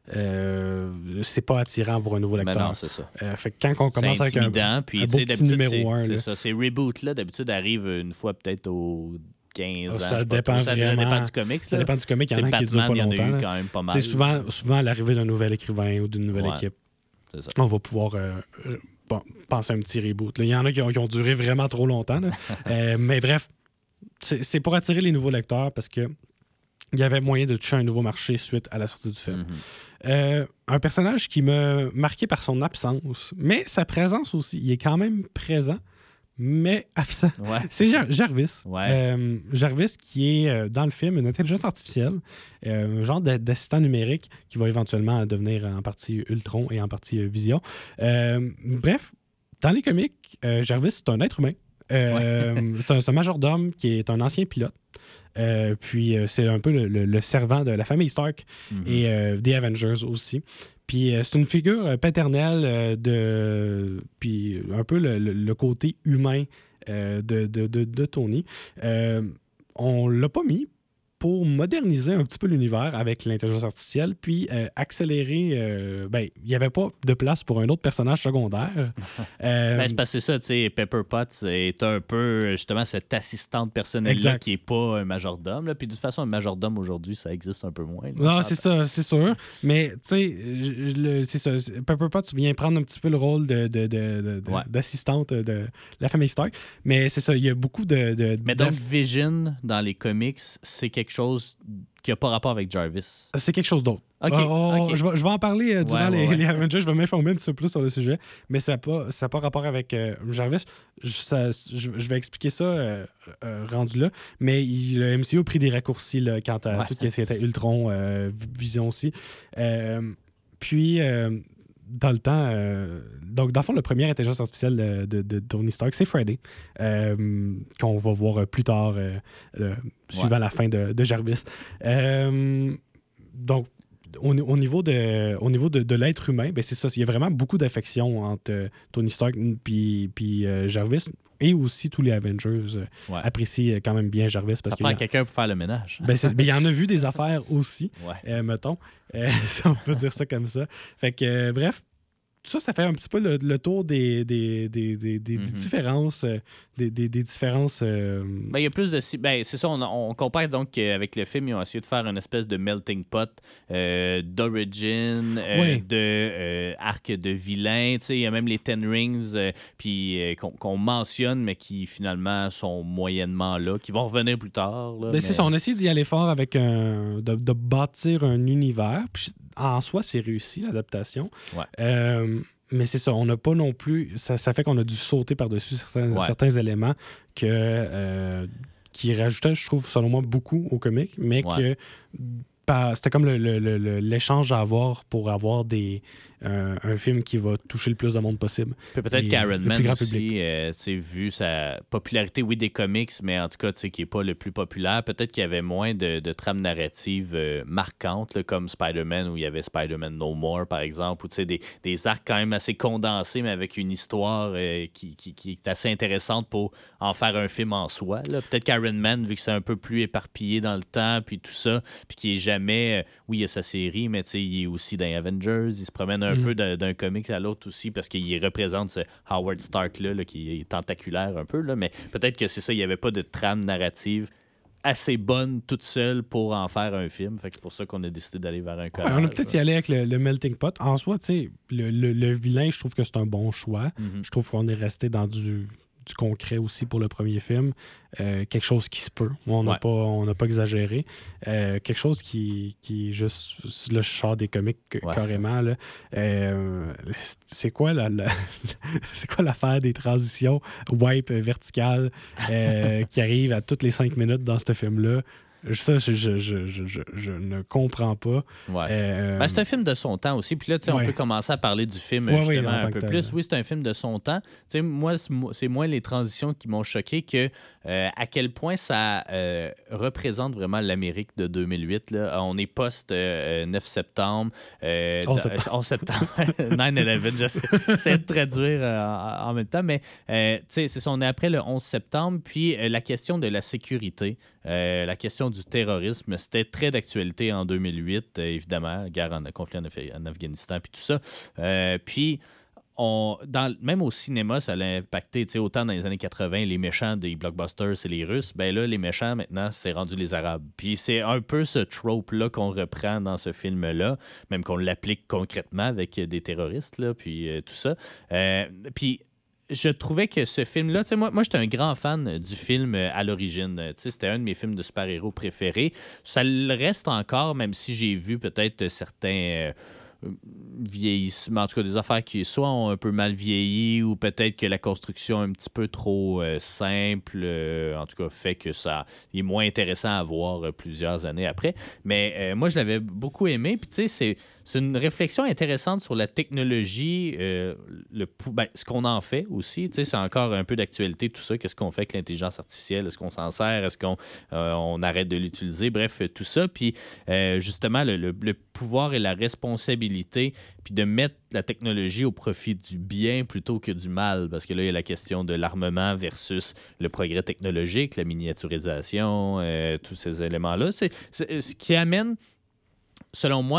euh, c'est pas attirant pour un nouveau Mais lecteur. non, c'est ça. Euh, fait que quand on commence C'est avec un, intimidant. Puis, un tu beau sais, petit d'habitude, numéro c'est, un, c'est là. ça. Ces reboots-là, d'habitude, arrivent une fois peut-être aux quinze ans. Ça je sais pas dépend trop. Ça vraiment. dépend du comics. ça là. dépend du comic, il y Tu en sais, a qui ne durent Batman, pas il y en a longtemps. eu là. quand même pas mal. Tu sais, souvent, souvent, à l'arrivée d'un nouvel écrivain ou d'une nouvelle Ouais. équipe, C'est ça. on va pouvoir euh, euh, bon, penser à un petit reboot. là. Il y en a qui ont, qui ont duré vraiment trop longtemps. là. Euh, mais bref, c'est c'est pour attirer les nouveaux lecteurs parce que il y avait moyen de toucher un nouveau marché suite à la sortie du film. Mhm. Euh, un personnage qui m'a marqué par son absence, mais sa présence aussi. Il est quand même présent, mais absent. Ouais. C'est Jar- Jarvis. Ouais. Euh, Jarvis qui est euh, dans le film une intelligence artificielle, euh, un genre d'a- d'assistant numérique qui va éventuellement devenir en partie Ultron et en partie euh, Vision. Euh, bref, dans les comics, euh, Jarvis c'est un être humain. Euh, c'est un, c'est un majordome qui est un ancien pilote. Euh, puis euh, c'est un peu le, le- le servant de la famille Stark Mhm. et euh, des Avengers aussi. Puis euh, c'est une figure euh, paternelle euh, de. Puis un peu le, le- le côté humain euh, de, de, de- de Tony. Euh, on l'a pas mis pour moderniser un petit peu l'univers avec l'intelligence artificielle, puis euh, accélérer. euh, ben, il n'y avait pas de place pour un autre personnage secondaire. Euh, Ben, c'est parce que c'est ça, tu sais, Pepper Potts est un peu, justement, cette assistante personnelle-là Exact. qui n'est pas un majordome. Là. Puis de toute façon, un majordome, aujourd'hui, ça existe un peu moins. là, on Non, s'entend. c'est ça, c'est sûr. Mais, tu sais, je- je- le- c'est ça. c'est- Pepper Potts vient prendre un petit peu le rôle de, de- de- de- de- Ouais. d'assistante de la famille Stark. Mais c'est ça, il y a beaucoup de. de- Mais de- donc, Vision, dans les comics, c'est quelque quelque chose qui n'a pas rapport avec Jarvis? C'est quelque chose d'autre. OK. Euh, on- OK. Je, vais, je vais en parler euh, durant Ouais, ouais, les, ouais. les Avengers. Je vais m'informer un petit peu plus sur le sujet, mais ça n'a pas, ça a pas rapport avec euh, Jarvis. Je, ça- je- je vais expliquer ça euh, euh, rendu là, mais il- le M C U a pris des raccourcis là, quant à Ouais. tout ce qui était Ultron, euh, Vision aussi. Euh, puis, euh, dans le temps, euh, donc dans le fond, le premier intelligence artificielle de, de- de Tony Stark, c'est Friday, euh, qu'on va voir euh, plus tard, euh, euh, suivant Ouais. la fin de, de Jarvis. Euh, donc, au, au niveau de, au niveau de, de l'être humain, ben c'est ça. Il y a vraiment beaucoup d'affection entre euh, Tony Stark puis puis, euh, Jarvis, et aussi tous les Avengers euh, Ouais. apprécient quand même bien Jarvis. Parce Ça qu'il prend y a- quelqu'un pour faire le ménage. ben, c'est- ben, il y en a vu des affaires aussi, Ouais. euh, mettons. Euh, si on peut dire ça comme ça. Fait que, euh, bref, tout ça, ça fait un petit peu le, le tour des, des, des, des, des- des Mhm. différences. euh, des, des, des différences. euh, Ben, il y a plus de... si- Ben, c'est ça, on, on compare donc euh, avec le film, ils ont essayé de faire une espèce de melting pot euh, d'origine, euh, Oui. de euh, arc de vilain. Tu sais, il y a même les Ten Rings euh, puis, euh, qu'on, qu'on mentionne, mais qui finalement sont moyennement là, qui vont revenir plus tard. Là, Ben, mais- c'est ça, on a essayé d'y aller fort avec un. de, de bâtir un univers. Puis en soi, c'est réussi, l'adaptation. Ouais. Euh, mais c'est ça, on n'a pas non plus. Ça, ça fait qu'on a dû sauter par-dessus certains, Ouais. certains éléments que, euh, qui rajoutaient, je trouve, selon moi, beaucoup au comic, mais Ouais. que. par- C'était comme le- le- le- le- l'échange à avoir pour avoir des, un, un film qui va toucher le plus de monde possible. Puis peut-être Et qu'Iron le plus Man grand aussi, public. euh, tu sais, vu sa popularité, oui, des comics, mais en tout cas, tu sais, qui n'est pas le plus populaire, peut-être qu'il y avait moins de, de trames narratives euh, marquantes, là, comme Spider-Man, où il y avait Spider-Man No More, par exemple, ou tu sais, des, des arcs quand même assez condensés, mais avec une histoire euh, qui, qui, qui est assez intéressante pour en faire un film en soi. là. Peut-être qu'Iron Man, vu que c'est un peu plus éparpillé dans le temps, puis tout ça, puis qu'il est jamais... euh, oui, il y a sa série, mais tu sais, il est aussi dans les Avengers, il se promène un Mm. peu d'un, d'un comic à l'autre aussi, parce qu'il représente ce Howard Stark-là, là, qui est tentaculaire un peu, là, mais peut-être que c'est ça, il n'y avait pas de trame narrative assez bonne toute seule pour en faire un film. Fait que c'est pour ça qu'on a décidé d'aller vers un Ouais, collage. on a peut-être y aller avec le, le melting pot. En soi, tu sais, le, le- le vilain, je trouve que c'est un bon choix. Mhm. Je trouve qu'on est resté dans du, du concret aussi pour le premier film. Euh, quelque chose qui se peut. On n'a Ouais. pas, on n'a pas exagéré. Euh, quelque chose qui, qui est juste le char des comics Ouais. carrément. Là. Euh, c'est quoi la, la- c'est quoi l'affaire des transitions wipe verticales euh, qui arrivent à toutes les cinq minutes dans ce film-là? Ça, je, je, je, je, je- je ne comprends pas. Ouais. Euh, Ben, c'est un film de son temps aussi. Puis là, tu sais, on ouais. peut commencer à parler du film Ouais, ouais, justement en tant un que peu tel. plus. Oui, c'est un film de son temps. Tu sais, moi, c'est mo- c'est moins les transitions qui m'ont choqué que euh, à quel point ça euh, représente vraiment l'Amérique de deux mille huit. Là. On est post euh, neuf septembre. Euh, onze dans- septembre. onze septembre. neuf eleven, j'essaie j'essaie de traduire euh, en, en même temps. Mais euh, tu sais, c'est ça, on est après le onze septembre. Puis euh, la question de la sécurité, euh, la question du terrorisme, c'était très d'actualité en deux mille huit, euh, évidemment, la guerre en conflit en, Af- en Afghanistan, puis tout ça. Euh, puis, on, dans, même au cinéma, ça l'a impacté, tu sais, autant dans les années quatre-vingt, les méchants des blockbusters, c'est les Russes. Ben là, les méchants, maintenant, c'est rendu les Arabes. Puis c'est un peu ce trope-là qu'on reprend dans ce film-là, même qu'on l'applique concrètement avec des terroristes, là, puis euh, tout ça. Euh, puis je trouvais que ce film-là, tu sais, moi, moi j'étais un grand fan du film euh, à l'origine. Euh, Tu sais, c'était un de mes films de super-héros préférés. Ça le reste encore, même si j'ai vu peut-être certains euh, vieillissements, en tout cas des affaires qui soit ont un peu mal vieilli ou peut-être que la construction est un petit peu trop euh, simple, euh, en tout cas fait que ça il est moins intéressant à voir euh, plusieurs années après. Mais euh, moi, je l'avais beaucoup aimé. Puis tu sais, c'est, c'est une réflexion intéressante sur la technologie, euh, le, pou- ben, ce qu'on en fait aussi. Tu sais, c'est encore un peu d'actualité tout ça. Qu'est-ce qu'on fait avec l'intelligence artificielle? Est-ce qu'on s'en sert? Est-ce qu'on euh, on arrête de l'utiliser? Bref, tout ça. Puis euh, justement, le, le- le pouvoir et la responsabilité, puis de mettre la technologie au profit du bien plutôt que du mal. Parce que là, il y a la question de l'armement versus le progrès technologique, la miniaturisation, euh, tous ces éléments-là. C'est, c'est ce qui amène, selon moi,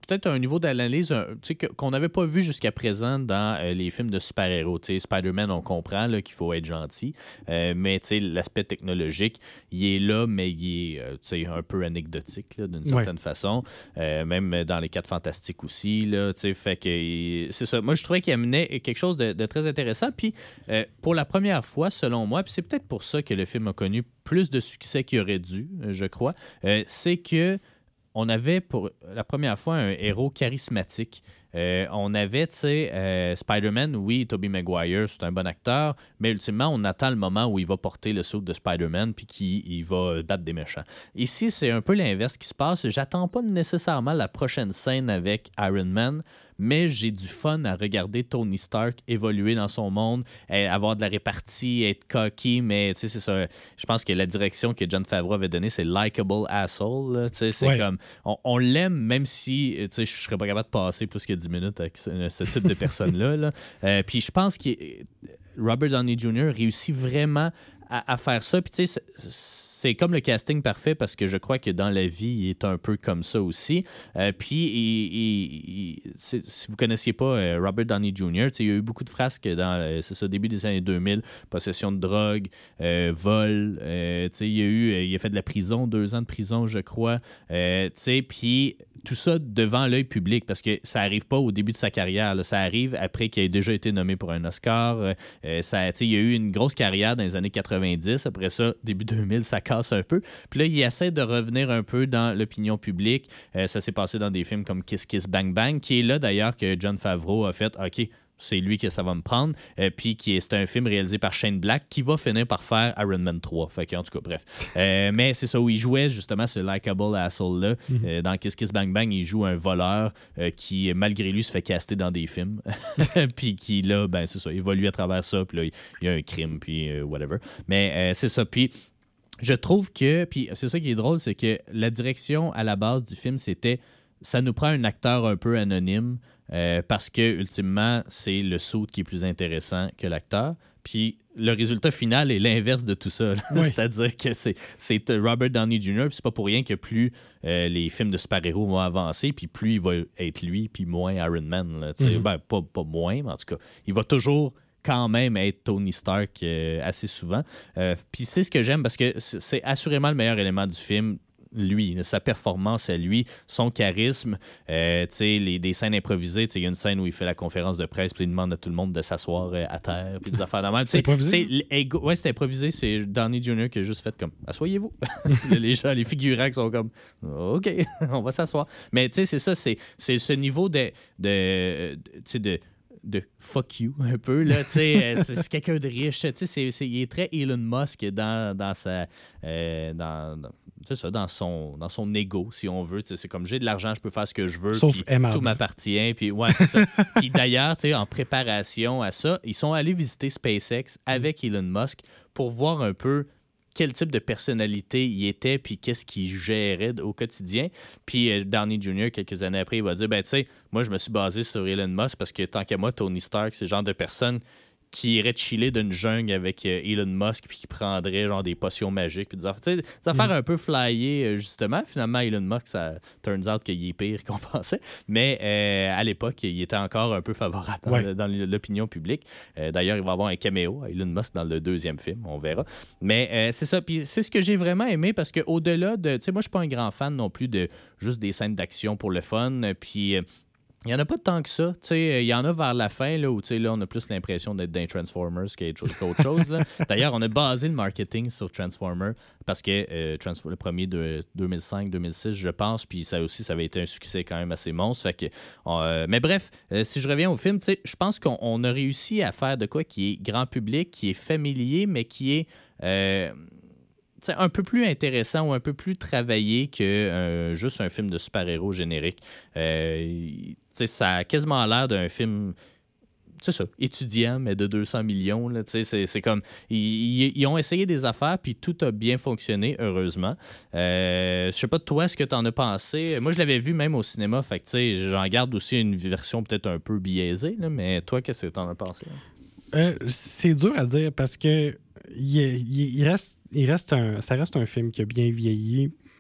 peut-être un niveau d'analyse un, que, qu'on n'avait pas vu jusqu'à présent dans euh, les films de super-héros. T'sais, Spider-Man, on comprend là, qu'il faut être gentil, euh, mais l'aspect technologique, il est là, mais il est euh, un peu anecdotique là, d'une certaine ouais. façon. Euh, même dans les quatre Fantastiques aussi. Là, fait que, c'est ça. Moi, je trouvais qu'il amenait quelque chose de, de très intéressant. Puis, euh, pour la première fois, selon moi, puis c'est peut-être pour ça que le film a connu plus de succès qu'il aurait dû, je crois, euh, c'est que on avait pour la première fois un héros charismatique. Euh, on avait, tu sais, euh, Spider-Man, oui, Tobey Maguire, c'est un bon acteur, mais ultimement, on attend le moment où il va porter le saut de Spider-Man puis qu'il va battre des méchants. Ici, c'est un peu l'inverse qui se passe. J'attends pas nécessairement la prochaine scène avec Iron Man, mais j'ai du fun à regarder Tony Stark évoluer dans son monde, avoir de la répartie, être cocky, mais tu sais, c'est ça. Je pense que la direction que Jon Favreau avait donnée, c'est likable asshole. Tu sais, c'est ouais. comme, on, on l'aime même si, tu sais, je serais pas capable de passer plus que dix minutes avec ce, ce type de personne-là. Là. Euh, puis je pense que Robert Downey junior réussit vraiment à, à faire ça. Puis tu sais, c'est comme le casting parfait parce que je crois que dans la vie, il est un peu comme ça aussi. Euh, puis, il, il, il, si vous ne connaissiez pas euh, Robert Downey junior, il y a eu beaucoup de frasques dans euh, c'est ça, début des années deux mille, possession de drogue, euh, vol. Euh, il, y a eu, euh, il a fait de la prison, deux ans de prison, je crois. Euh, puis, tout ça devant l'œil public parce que ça n'arrive pas au début de sa carrière. Là. Ça arrive après qu'il ait déjà été nommé pour un Oscar. Euh, ça, il y a eu une grosse carrière dans les années quatre-vingt-dix. Après ça, début deux mille, ça casse un peu. Puis là, il essaie de revenir un peu dans l'opinion publique. Euh, ça s'est passé dans des films comme Kiss Kiss Bang Bang, qui est là d'ailleurs que Jon Favreau a fait « OK, c'est lui que ça va me prendre. Euh, » Puis qui est, c'est un film réalisé par Shane Black qui va finir par faire Iron Man trois. Fait que, en tout cas, bref. Euh, mais c'est ça où il jouait justement ce likable asshole-là. Mm-hmm. Euh, dans Kiss Kiss Bang Bang, il joue un voleur euh, qui, malgré lui, se fait caster dans des films. Puis qui, là, ben c'est ça, évolue à travers ça. Puis là, il y a un crime, puis euh, whatever. Mais euh, c'est ça. Puis je trouve que, puis c'est ça qui est drôle, c'est que la direction à la base du film, c'était ça nous prend un acteur un peu anonyme euh, parce que, ultimement, c'est le saut qui est plus intéressant que l'acteur. Puis le résultat final est l'inverse de tout ça. Oui. C'est-à-dire que c'est, c'est Robert Downey junior, puis c'est pas pour rien que plus euh, les films de super-héros vont avancer, puis plus il va être lui, puis moins Iron Man. Là, mm-hmm. Ben, pas, pas moins, mais en tout cas, il va toujours quand même être Tony Stark euh, assez souvent. Euh, puis c'est ce que j'aime parce que c'est assurément le meilleur élément du film. Lui, sa performance à lui, son charisme, euh, les, des scènes improvisées. Il y a une scène où il fait la conférence de presse puis il demande à tout le monde de s'asseoir euh, à terre puis des affaires de même. C'est improvisé? Oui, c'est improvisé. C'est Downey junior qui a juste fait comme « Assoyez-vous! » Les gens, les figurants qui sont comme « OK, on va s'asseoir. » Mais tu sais, c'est ça, c'est, c'est ce niveau de... de, de, de de fuck you un peu là, tu sais, c'est, c'est quelqu'un de riche, tu sais, c'est, c'est, il est très Elon Musk dans, dans sa euh, dans, dans c'est ça, dans son dans son ego si on veut, tu sais, c'est comme j'ai de l'argent, je peux faire ce que je veux, puis tout m'appartient, puis ouais, c'est ça. Puis d'ailleurs, tu sais, en préparation à ça, ils sont allés visiter SpaceX avec Elon Musk pour voir un peu quel type de personnalité il était, puis qu'est-ce qu'il gérait au quotidien. Puis euh, Downey junior, quelques années après, il va dire, ben tu sais, moi, je me suis basé sur Elon Musk parce que tant qu'à moi, Tony Stark, c'est le genre de personne qui irait chiller d'une jungle avec euh, Elon Musk puis qui prendrait genre des potions magiques puis des affaires, des affaires mm. un peu flyées euh, justement. Finalement, Elon Musk, ça turns out qu'il est pire qu'on pensait. Mais euh, à l'époque, il était encore un peu favorable dans, ouais. dans l'opinion publique. Euh, d'ailleurs, il va y avoir un caméo à Elon Musk dans le deuxième film, on verra. Mais euh, c'est ça. Puis c'est ce que j'ai vraiment aimé parce qu'au-delà de... Tu sais, moi, je suis pas un grand fan non plus de juste des scènes d'action pour le fun. Puis... Euh, il n'y en a pas tant que ça. Il y en a vers la fin là, où là, on a plus l'impression d'être dans Transformers qu'autre chose. Là. D'ailleurs, on a basé le marketing sur Transformers parce que euh, Transform- le premier de deux mille cinq deux mille six, je pense, puis ça aussi, ça avait été un succès quand même assez monstre. Fait que, euh, mais bref, euh, si je reviens au film, je pense qu'on on a réussi à faire de quoi qui est grand public, qui est familier, mais qui est... Euh, T'sais, un peu plus intéressant ou un peu plus travaillé que euh, juste un film de super-héros générique. Euh, ça a quasiment l'air d'un film, c'est ça, étudiant, mais de deux cents millions. Là, c'est, c'est comme, ils, ils ont essayé des affaires, puis tout a bien fonctionné, heureusement. Euh, je sais pas, toi, ce que tu en as pensé. Moi, je l'avais vu même au cinéma, fait que j'en garde aussi une version peut-être un peu biaisée, là, mais toi, qu'est-ce que tu en as pensé? Euh, c'est dur à dire parce que il, il, il reste, il reste un, ça reste un film qui a bien vieilli,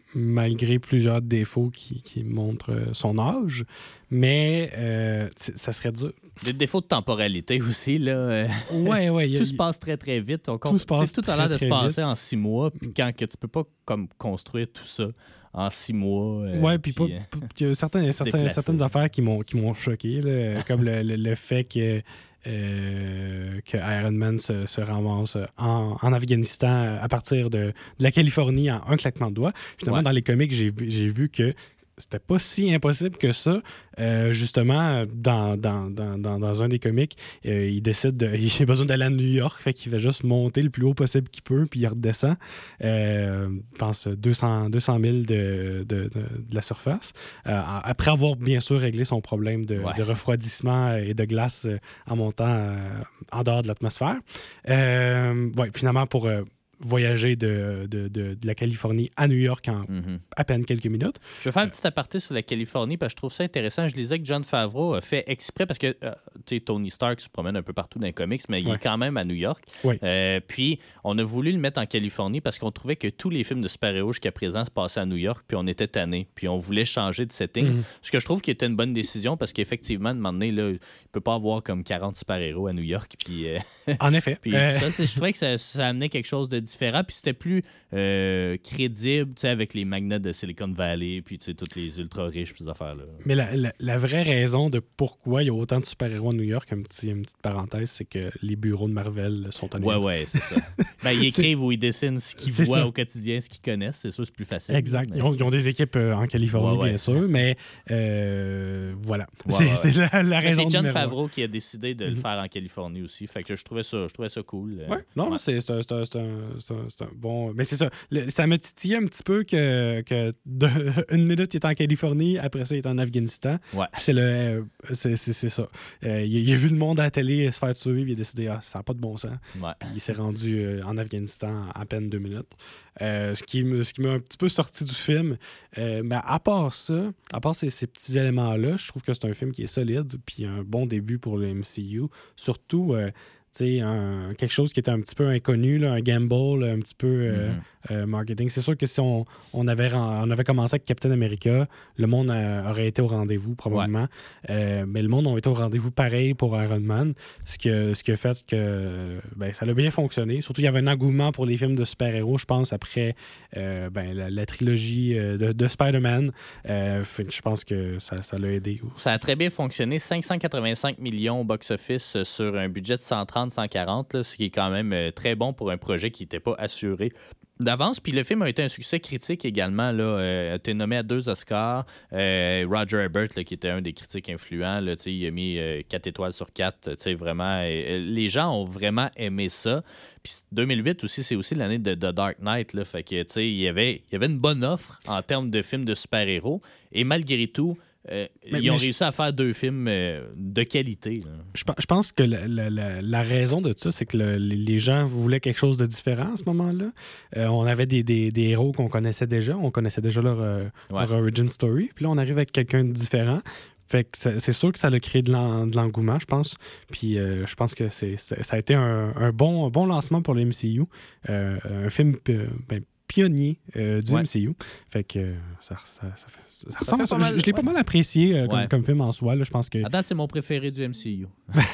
malgré plusieurs défauts qui, qui montrent son âge. Mais euh, ça serait dur. Des défauts de temporalité aussi, là. Ouais, ouais. Tout a, se passe très, très vite. On tout comp... se passe tout a l'air de se passer vite. En six mois, puis quand que tu peux pas comme construire tout ça en six mois. Euh, ouais, puis il y a certaines, certaines, certaines affaires qui m'ont, qui m'ont choqué, là, comme le, le, le fait que Euh, que Iron Man se, se ramasse en, en Afghanistan à partir de, de la Californie en un claquement de doigts. Finalement, ouais. Dans les comics, j'ai, j'ai vu que c'était pas si impossible que ça. Euh, justement, dans, dans, dans, dans, dans un des comics, euh, il décide de, il a besoin d'aller à New York, fait qu'il va juste monter le plus haut possible qu'il peut, puis il redescend, euh, je pense, deux cents mille de, de, de, de la surface, euh, après avoir bien sûr réglé son problème de, ouais. de refroidissement et de glace en montant euh, en dehors de l'atmosphère. Euh, ouais, finalement, pour... Euh, voyager de, de, de, de la Californie à New York en mm-hmm. à peine quelques minutes. Je vais faire un petit aparté sur la Californie parce que je trouve ça intéressant. Je lisais que Jon Favreau a fait exprès parce que euh, tu sais, Tony Stark se promène un peu partout dans les comics, mais il ouais. est quand même à New York. Ouais. Euh, puis on a voulu le mettre en Californie parce qu'on trouvait que tous les films de super-héros jusqu'à présent se passaient à New York, puis on était tannés. Puis on voulait changer de setting. Mm-hmm. Ce que je trouve qui était une bonne décision parce qu'effectivement, à un moment donné, là, il ne peut pas avoir comme quarante super-héros à New York. Puis, euh, en effet. Puis euh... ça, je trouvais que ça, ça amenait quelque chose de différent. Puis c'était plus euh, crédible, tu sais, avec les magnats de Silicon Valley, puis tu sais, toutes les ultra riches, ces affaires-là. Mais la, la, la vraie raison de pourquoi il y a autant de super-héros à New York, un petit, une petite parenthèse, c'est que les bureaux de Marvel sont à New York. Ouais, ouais, c'est ça. Ben, ils écrivent ou ils dessinent ce qu'ils voient ça. Au quotidien, ce qu'ils connaissent, c'est sûr, c'est plus facile. Exact. Mais... Ils, ont, ils ont des équipes euh, en Californie, ouais, ouais. bien sûr, mais euh, voilà. Ouais, c'est, ouais. c'est la, la raison. C'est Jon Favreau qui a décidé de mm-hmm. le faire en Californie aussi, fait que je trouvais ça, je trouvais ça cool. Ouais, non, ouais. c'est, c'est, un, c'est, un, c'est, un, c'est, un, c'est un bon... Mais c'est ça. Le, ça me titillait un petit peu que, que de, une minute, il est en Californie, après ça, il est en Afghanistan. Ouais. C'est, le, c'est, c'est, c'est ça. Euh, il, il a vu le monde à la télé se faire tuer, puis il a décidé, ah, ça n'a pas de bon sens. Ouais. Puis il s'est rendu euh, en Afghanistan en à peine deux minutes. Euh, ce, qui me, ce qui m'a un petit peu sorti du film. Euh, mais à part ça, à part ces, ces petits éléments-là, je trouve que c'est un film qui est solide, puis un bon début pour le M C U. Surtout... Euh, Un, quelque chose qui était un petit peu inconnu, là, un gamble, un petit peu euh, mm-hmm. euh, marketing. C'est sûr que si on, on, avait, on avait commencé avec Captain America, le monde a, aurait été au rendez-vous probablement. Ouais. Euh, mais le monde a été au rendez-vous pareil pour Iron Man, ce qui a, ce qui a fait que ben, ça a bien fonctionné. Surtout, il y avait un engouement pour les films de super-héros, je pense, après euh, ben, la, la trilogie de, de Spider-Man. Euh, je pense que ça, ça l'a aidé aussi. Ça a très bien fonctionné. cinq cent quatre-vingt-cinq millions au box-office sur un budget de cent trente cent quarante, là, ce qui est quand même euh, très bon pour un projet qui n'était pas assuré d'avance. Puis le film a été un succès critique également. Là, euh, a été nommé à deux Oscars. Euh, Roger Ebert, là, qui était un des critiques influents, là, il a mis euh, quatre étoiles sur quatre. Vraiment, euh, les gens ont vraiment aimé ça. Puis deux mille huit aussi, c'est aussi l'année de The Dark Knight. Là, fait que, il y avait, il y avait une bonne offre en termes de films de super-héros. Et malgré tout, Euh, mais, ils ont réussi je... à faire deux films euh, de qualité. Je, je pense que la, la, la, la raison de ça, c'est que le, les gens voulaient quelque chose de différent à ce moment-là. Euh, on avait des, des, des héros qu'on connaissait déjà. On connaissait déjà leur, euh, ouais. leur origin story. Puis là, on arrive avec quelqu'un de différent. Fait que c'est sûr que ça a créé de, l'en, de l'engouement, je pense. Puis euh, je pense que c'est, c'est, ça a été un, un, bon, un bon lancement pour le M C U. Euh, un film... Ben, pionnier euh, du ouais. M C U. Fait que euh, ça, ça, ça, fait, ça ressemble ça à ça. Mal, je, je l'ai ouais. pas mal apprécié euh, comme, ouais. comme film en soi. Là, je pense que... Attends, c'est mon préféré du M C U.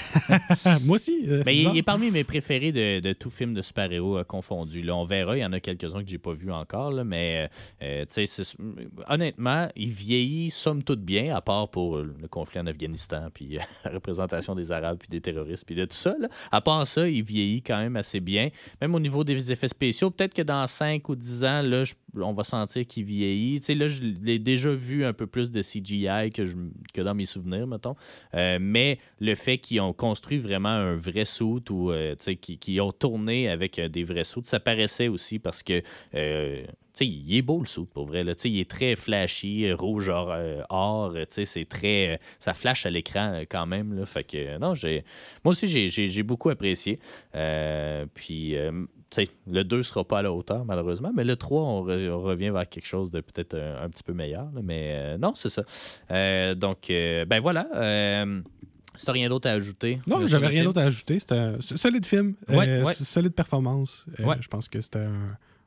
Moi aussi. Euh, Mais il, il est parmi mes préférés de, de tout film de super-héros euh, confondu. Là, on verra, il y en a quelques-uns que j'ai pas vus encore, là, mais euh, tu sais, honnêtement, il vieillit somme toute bien, à part pour le conflit en Afghanistan, puis euh, la représentation des Arabes, puis des terroristes, puis de tout ça. Là. À part ça, il vieillit quand même assez bien. Même au niveau des effets spéciaux, peut-être que dans cinq ou dix ans, là, je, on va sentir qu'il vieillit. Tu sais, là, je l'ai déjà vu un peu plus de C G I que, je, que dans mes souvenirs, mettons. Euh, mais le fait qu'ils ont construit vraiment un vrai suit ou euh, qu'ils, qu'ils ont tourné avec euh, des vrais suits, ça paraissait aussi parce que euh, tu sais, il est beau le suit pour vrai. Là. Il est très flashy, rouge or, euh, or c'est très. Euh, ça flash à l'écran euh, quand même. Là. Fait que euh, non, j'ai. Moi aussi, j'ai, j'ai, j'ai beaucoup apprécié. Euh, puis euh, T'sais, le deux ne sera pas à la hauteur, malheureusement, mais le trois, on, re, on revient vers quelque chose de peut-être un, un petit peu meilleur. Là, mais euh, non, c'est ça. Euh, donc, euh, ben voilà. Euh, si t'as rien d'autre à ajouter. Non, j'avais rien film. d'autre à ajouter. C'était un solide film. Ouais, euh, ouais. Solide performance. Euh, ouais. Je pense que c'était un,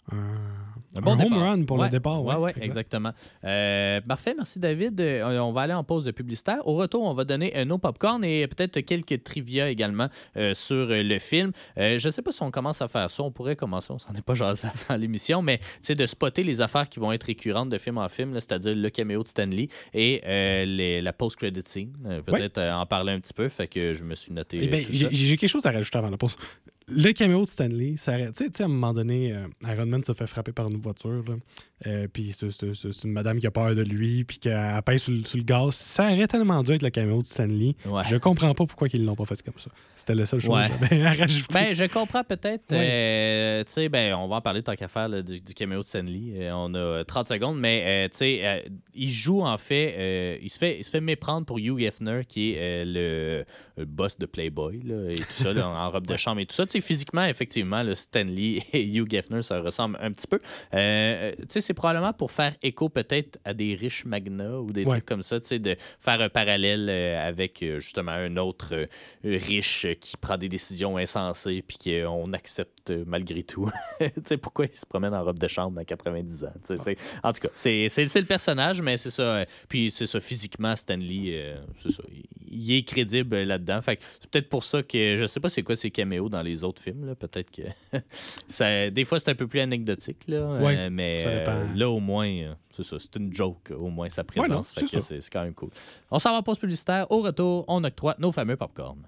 un, Un bon un home départ. run pour ouais, le départ. Oui, Ouais, ouais, exact. exactement. Euh, parfait, merci David. Euh, on va aller en pause publicitaire. Au retour, on va donner un autre popcorn et peut-être quelques trivia également euh, sur euh, le film. Euh, je ne sais pas si on commence à faire ça. On pourrait commencer, on s'en est pas jasé avant l'émission, mais c'est de spotter les affaires qui vont être récurrentes de film en film, là, c'est-à-dire le caméo de Stan Lee et euh, les, la post-credit scene. Euh, peut-être euh, en parler un petit peu, fait que je me suis noté Eh ben, euh, tout j'ai, ça. j'ai quelque chose à rajouter avant la pause. Le caméo de Stanley, ça arrête. Tu sais, tu sais, à un moment donné, euh, Iron Man se fait frapper par une voiture, là. Euh, puis c'est, c'est- c'est- c'est une madame qui a peur de lui, puis qu'elle pèse sur, le- sur le gaz. Ça aurait tellement dû être le caméo de Stanley. Ouais. Je comprends pas pourquoi ils l'ont pas fait comme ça. C'était la seule chose Ouais. que j'avais à rajouter. Ben, je comprends peut-être. Ouais. euh, tu sais, ben, on va en parler tant qu'à faire là, du, du caméo de Stanley. Euh, on a trente secondes, mais euh, tu sais, euh, il joue en fait, euh, il se fait, il se fait méprendre pour Hugh Hefner, qui est euh, le, le boss de Playboy là, et tout ça, là, en robe de chambre et tout ça. Tu sais, physiquement, effectivement, là, Stanley et Hugh Hefner, ça ressemble un petit peu. Euh, tu sais, c'est probablement pour faire écho peut-être à des riches magnats ou des Ouais. trucs comme ça, tu sais, de faire un parallèle euh, avec euh, justement un autre euh, riche euh, qui prend des décisions insensées puis qu'on accepte euh, malgré tout. Tu sais, pourquoi il se promène en robe de chambre à quatre-vingt-dix ans? Tu sais, c'est- En tout cas, c'est c'est- c'est le personnage, mais c'est ça. euh, Puis c'est ça, physiquement, Stanley, euh, c'est ça. Il, il est crédible euh, là-dedans. Fait que c'est peut-être pour ça que je sais pas c'est quoi ses caméos dans les autres films. là. Peut-être que ça, des fois c'est un peu plus anecdotique, là. Ouais, euh, mais ça dépend. euh, là au moins, euh, c'est ça, c'est une joke, au moins sa présence. Ouais, non, Fait c'est que ça. c'est c'est quand même cool. On s'en va en pause publicitaire. Au retour, on octroie nos fameux popcorn.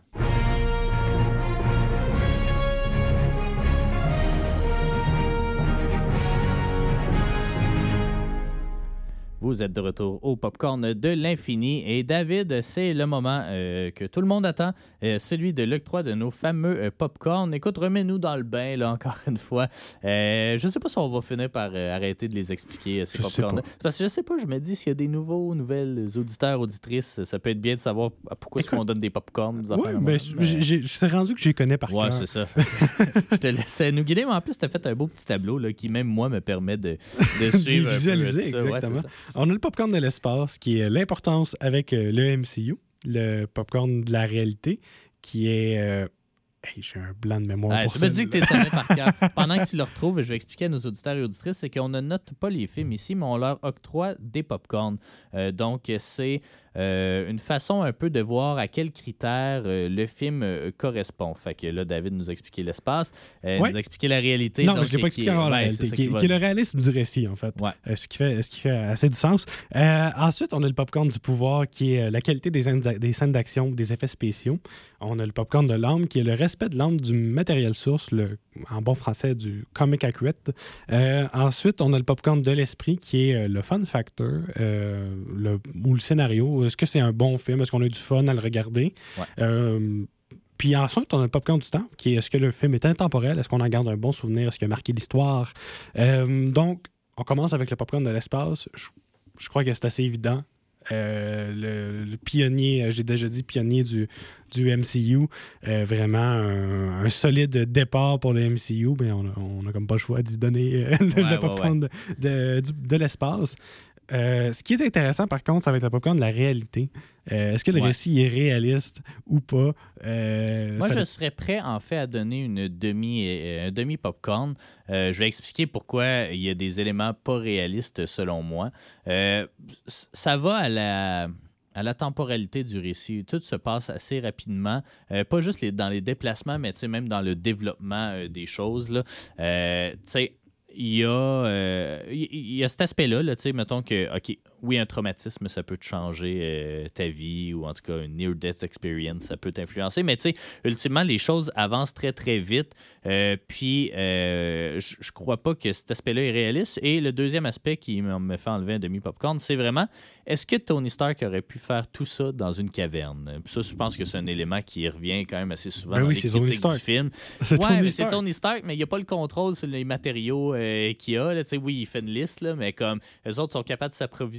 Vous êtes de retour au Popcorn de l'infini. Et David, c'est le moment euh, que tout le monde attend, euh, celui de l'octroi de nos fameux euh, popcorn. Écoute, remets-nous dans le bain, là, encore une fois. Euh, je ne sais pas si on va finir par euh, arrêter de les expliquer, euh, ces Je sais popcorn-là. pas. Parce que je sais pas, je me dis, s'il y a des nouveaux, nouvelles auditeurs, auditrices, ça peut être bien de savoir pourquoi est-ce Écoute, qu'on donne des popcorn. des Ouais, affaires de ben, même, mais- j'ai- j'ai- c'est rendu que je les connais par Ouais, cœur. c'est ça. je te laissais nous guider, mais en plus, tu as fait un beau petit tableau là, qui, même moi, me permet de, de suivre un peu visualiser, tout ça. Ouais, c'est exactement. ça. On a le popcorn de l'espace, qui est l'importance avec euh, le M C U, le popcorn de la réalité, qui est... euh, hey, j'ai un blanc de mémoire Ah, pour tu ça. me dis que tu savais par cœur. Pendant que tu le retrouves, je vais expliquer à nos auditeurs et auditrices, c'est qu'on ne note pas les films ici, mais on leur octroie des popcorn. Euh, donc, c'est euh, une façon un peu de voir à quels critères euh, le film euh, correspond. Fait que là, David nous a expliqué l'espace, euh, Ouais. nous a expliqué la réalité. Non, donc, je ne l'ai pas qui- expliqué encore la ouais, réalité, c'est ça qui, qui va- qui est le réalisme du récit, en fait. Ouais. Euh, ce, qui fait, ce qui fait assez du sens. Euh, ensuite, on a le popcorn du pouvoir, qui est euh, la qualité des, scènes d'a- des scènes d'action, des effets spéciaux. On a le popcorn de l'âme, qui est le respect de l'âme du matériel source, le, en bon français, du comic accurate. Euh, ensuite, on a le popcorn de l'esprit, qui est euh, le fun factor, euh, le, ou le scénario. Est-ce que c'est un bon film? Est-ce qu'on a du fun à le regarder? Ouais. Euh, Puis ensuite, on a le popcorn du temps, qui est est-ce que le film est intemporel? Est-ce qu'on en garde un bon souvenir? Est-ce qu'il a marqué l'histoire? Euh, donc, on commence avec le popcorn de l'espace. Je, je crois que c'est assez évident. Euh, le, le pionnier, euh, j'ai déjà dit pionnier du, du M C U, euh, vraiment un, un solide départ pour le M C U, mais on a, on a comme pas le choix d'y donner euh, le, Ouais, le ouais, popcorn de, de, du- de l'espace. Euh, ce qui est intéressant, par contre, ça va être le popcorn de la réalité. Euh, Est-ce que le Ouais. récit est réaliste ou pas? Euh, Moi, ça- je serais prêt, en fait, à donner une demi, euh, un demi-popcorn. Euh, je vais expliquer pourquoi il y a des éléments pas réalistes, selon moi. Euh, c- ça va à la... à la temporalité du récit. Tout se passe assez rapidement. Euh, pas juste les- dans les déplacements, mais tu sais, même dans le développement euh, des choses. Là. Euh, tu sais, il y, a, euh, il il y a cet aspect-là, là, tu sais, mettons que, OK, oui, un traumatisme, ça peut te changer euh, ta vie, ou en tout cas, une near-death experience, ça peut t'influencer, mais tu sais, ultimement, les choses avancent très, très vite, euh, puis euh, je je crois pas que cet aspect-là est réaliste. Et le deuxième aspect qui me me fait enlever un demi-popcorn, c'est vraiment, est-ce que Tony Stark aurait pu faire tout ça dans une caverne? Puis ça, je pense que c'est un élément qui revient quand même assez souvent Ben dans oui, les c'est Tony critiques Stark. du film. c'est Ouais, Tony mais c'est Stark. Tony Stark, mais il n'y a pas le contrôle sur les matériaux euh, qu'il y a. Là. Tu sais, oui, il fait une liste, là, mais comme eux autres sont capables de s'approvisionner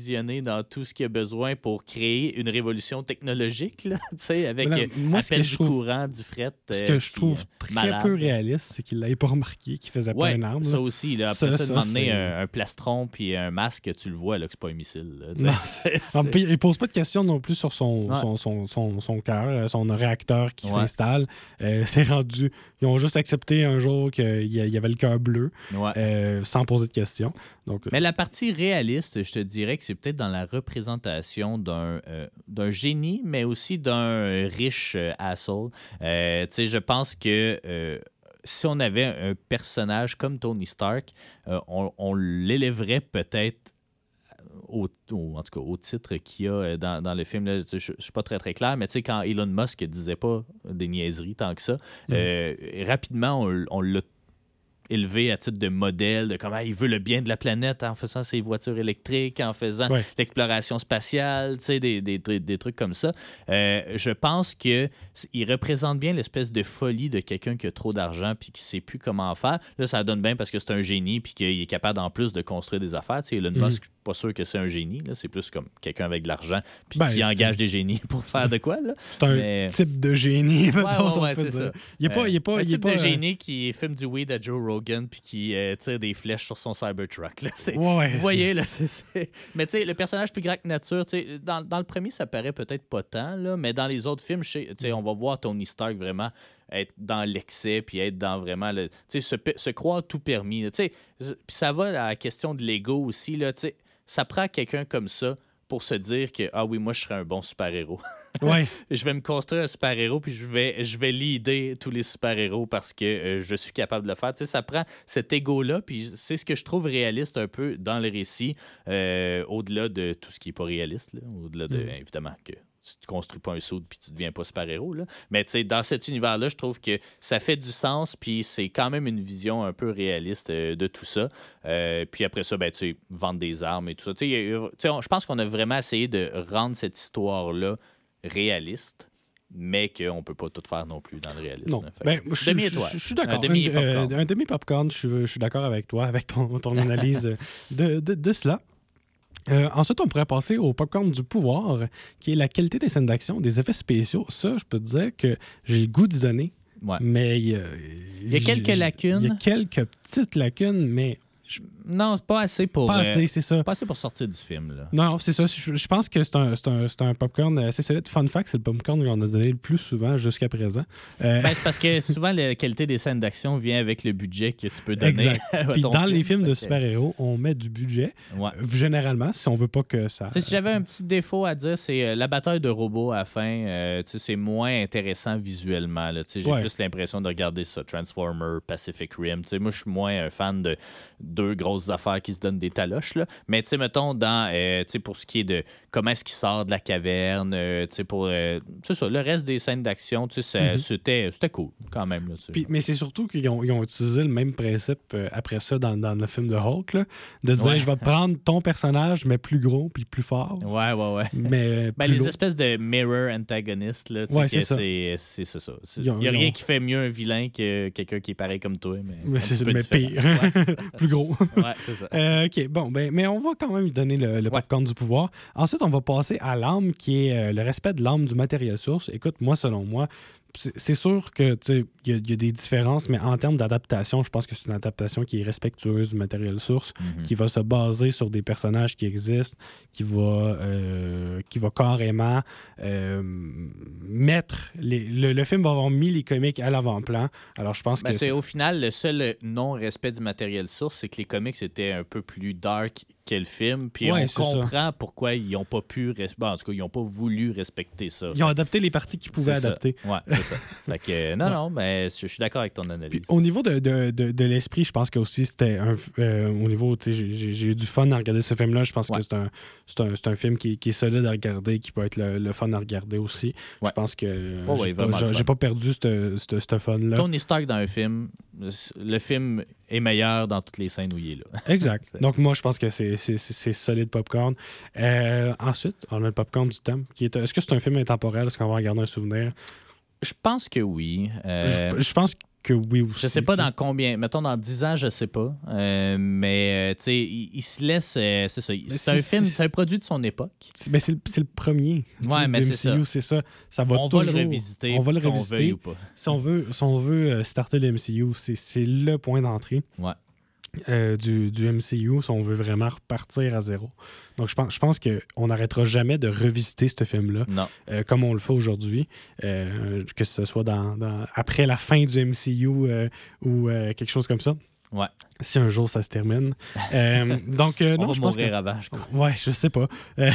approvisionner dans tout ce qu'il a besoin pour créer une révolution technologique, là, avec Voilà, euh, moi, ce appel que du je trouve- courant, du fret. Ce euh, que je puis, trouve euh, très malade. peu réaliste, c'est qu'il l'ait pas remarqué qu'il faisait Ouais, pas une arme. ça là. aussi. Là, après Ça, ça, ça, de m'emmener c'est- un, un plastron puis un masque, tu le vois là, que c'est pas un missile. Là, tu sais. Non, C'est- Ah, puis il pose pas de questions non plus sur son, Ouais. son, son, son, son cœur, euh, son réacteur qui Ouais. s'installe. Euh, c'est rendu. Ils ont juste accepté un jour qu'il y a- il y avait le cœur bleu, Ouais. euh, sans poser de questions. Donc, Mais la partie réaliste, je te dirais que c'est peut-être dans la représentation d'un euh, d'un génie, mais aussi d'un euh, riche euh, asshole. Euh, tu sais, je pense que euh, si on avait un personnage comme Tony Stark, euh, on, on l'élèverait peut-être au, au- en tout cas au titre qu'il y a euh, dans, dans le film. Là, je ne suis pas très très clair, mais tu sais, quand Elon Musk disait pas des niaiseries tant que ça, euh, rapidement, on, on l'a élevé à titre de modèle, de comment il veut le bien de la planète en faisant ses voitures électriques, en faisant Ouais. l'exploration spatiale, tu sais, des, des, des, des trucs comme ça. Euh, je pense qu'il représente bien l'espèce de folie de quelqu'un qui a trop d'argent puis qui sait plus comment faire. Là, ça donne bien parce que c'est un génie puis qu'il est capable en plus de construire des affaires. Tu sais, Elon Mhm. Musk, je suis pas sûr que c'est un génie. Là. C'est plus comme quelqu'un avec de l'argent puis Ben, qui c'est- engage des génies pour faire de quoi, là. c'est un mais- type de génie. mettons, Ouais, si ouais, on ouais, peut c'est dire. ça. Il est pas, il est pas, un il est type pas, de euh, génie qui fume du weed à Joe Rogan puis qui euh, tire des flèches sur son Cybertruck. Là. C'est- Ouais, ouais. Vous voyez, là, c'est... c'est- Mais tu sais, le personnage plus grand que nature, tu sais, dans, dans le premier, ça paraît peut-être pas tant, là, mais dans les autres films, je sais- tu sais, on va voir Tony Stark vraiment être dans l'excès puis être dans vraiment le... Tu sais, se, pe- se croire tout permis. là, tu sais. Puis ça va à la question de l'ego aussi, là, tu sais. Ça prend quelqu'un comme ça pour se dire que, ah oui, moi, je serais un bon super-héros. Ouais. Je vais me construire un super-héros puis je vais, je vais leader tous les super-héros parce que euh, je suis capable de le faire. Tu sais, ça prend cet ego-là, puis c'est ce que je trouve réaliste un peu dans le récit, euh, au-delà de tout ce qui n'est pas réaliste, là, au-delà de, Mm. évidemment, que tu ne construis pas un soude puis tu ne deviens pas super-héros. Là. Mais tu sais, dans cet univers-là, je trouve que ça fait du sens, puis c'est quand même une vision un peu réaliste euh, de tout ça. Euh, puis après ça, ben, tu sais, vendre des armes et tout ça. Tu sais, il y a eu- tu sais, on- je pense qu'on a vraiment essayé de rendre cette histoire-là réaliste, mais qu'on ne peut pas tout faire non plus dans le réalisme. Non. là. Fait Ben, que je, je- demi-étoile. je- je suis d'accord. Un demi-popcorn. Un, euh, un demi-popcorn, je, suis- je suis d'accord avec toi, avec ton, ton analyse de, de, de cela. Euh, ensuite, on pourrait passer au popcorn du pouvoir, qui est la qualité des scènes d'action, des effets spéciaux. Ça, je peux te dire que j'ai le goût d'y donner, Ouais. mais il y a, Il y a quelques j'ai- lacunes. Il y a quelques petites lacunes, mais Non, c'est pas assez pour... pas euh, assez, c'est ça. pas assez pour sortir du film. Là. Non, c'est ça. Je, je pense que c'est un, c'est un, c'est un popcorn assez solide. Fun fact, c'est le popcorn qu'on a donné le plus souvent jusqu'à présent. Euh, Ben, c'est parce que souvent, la qualité des scènes d'action vient avec le budget que tu peux donner. Exact. à Puis ton dans film. les films de Fait que- super-héros, on met du budget. Ouais. Euh, Généralement, si on veut pas que ça. Tu sais, si j'avais un petit défaut à dire, c'est euh, la bataille de robots à la fin, euh, tu sais, c'est moins intéressant visuellement. Là. Tu sais, j'ai Ouais. plus l'impression de regarder ça, Transformer, Pacific Rim. Tu sais, moi, je suis moins un fan de deux grosses affaires qui se donnent des taloches. Là. Mais tu sais, mettons, dans, euh, tu sais, pour ce qui est de comment est-ce qu'il sort de la caverne, euh, tu sais, pour euh, c'est ça, le reste des scènes d'action, tu sais, ça- Mhm. c'était, c'était cool quand même. Là, tu sais. Puis- mais c'est surtout qu'ils ont, ils ont utilisé le même principe euh, après ça dans, dans le film de Hulk, là, de dire Ouais. je vais te prendre ton personnage, mais plus gros puis plus fort. Ouais, ouais, ouais. Mais euh, Ben, plus les lourd. espèces de mirror antagonistes, là, tu sais, Ouais, que c'est ça. c'est c'est c'est ça. Il Ils ont- n'y a ils rien ont- qui fait mieux un vilain que quelqu'un qui est pareil comme toi, mais, Mais un c'est petit peu mais différent. pire. Ouais, c'est ça. plus gros. Ouais, c'est ça. Euh, OK, bon, ben, mais on va quand même lui donner le, le popcorn du pouvoir. Ensuite, on va passer à l'âme, qui est euh, le respect de l'âme du matériel source. Écoute, moi, selon moi, c'est c'est sûr que tu sais, il y, a- il y a des différences, mais en termes d'adaptation, je pense que c'est une adaptation qui est respectueuse du matériel source, Mhm. qui va se baser sur des personnages qui existent, qui va, euh, qui va carrément euh, mettre... Les, le, le film va avoir mis les comics à l'avant-plan. Alors, je pense Ben, que... c'est c'est- au final le seul non-respect du matériel source, c'est que les comics étaient un peu plus dark que le film, puis Ouais, on c'est ça. comprend pourquoi ils n'ont pas pu, res- bon, en tout cas, ils n'ont pas voulu respecter ça. Ils ont adapté les parties qu'ils pouvaient C'est ça. adapter. Ouais, c'est ça. Fait que, euh, non, Ouais. non, mais je je suis d'accord avec ton Puis, analyse. au niveau de, de, de, de l'esprit, je pense que aussi c'était un. euh, au niveau, tu sais, j'ai- j'ai j'ai eu du fun à regarder ce film-là. Je pense Ouais. que c'est un, c'est un, c'est un film qui, qui est solide à regarder, qui peut être le, le fun à regarder aussi. Ouais. Je pense que euh, Ouais, ouais, j'ai pas, vraiment le j'ai- fun. j'ai pas perdu ce ce fun-là. Tony Stark dans un film, le film est meilleur dans toutes les scènes où il est là. Exact. C'est- Donc, moi, je pense que c'est c'est- c'est- c'est solide popcorn. Euh, ensuite, on a le popcorn du thème. Qui est, est-ce que c'est un film intemporel? Est-ce qu'on va en garder un souvenir? Je pense que oui. Euh, Je, je pense que oui aussi. Je sais pas dans combien, mettons dans dix ans, je sais pas. Euh, mais, euh, tu sais, il, il se laisse. Euh, c'est ça. C'est, c'est un film, c'est un produit de son époque. C'est, ben c'est, le, c'est le premier. Ouais, mais c'est ça. C'est ça. Ça va on toujours, va le revisiter. On va le revisiter. Ou pas. Si on veut, si on veut starter le M C U, c'est, c'est le point d'entrée. Ouais. Euh, du, du M C U si on veut vraiment repartir à zéro. Donc, je pense, je pense qu'on n'arrêtera jamais de revisiter ce film-là euh, comme on le fait aujourd'hui, euh, que ce soit dans, dans, après la fin du M C U euh, ou euh, quelque chose comme ça. Ouais. Si un jour ça se termine. Euh, donc, euh, on non, va je pense mourir que... avant, je crois. Ouais, je sais pas. Euh,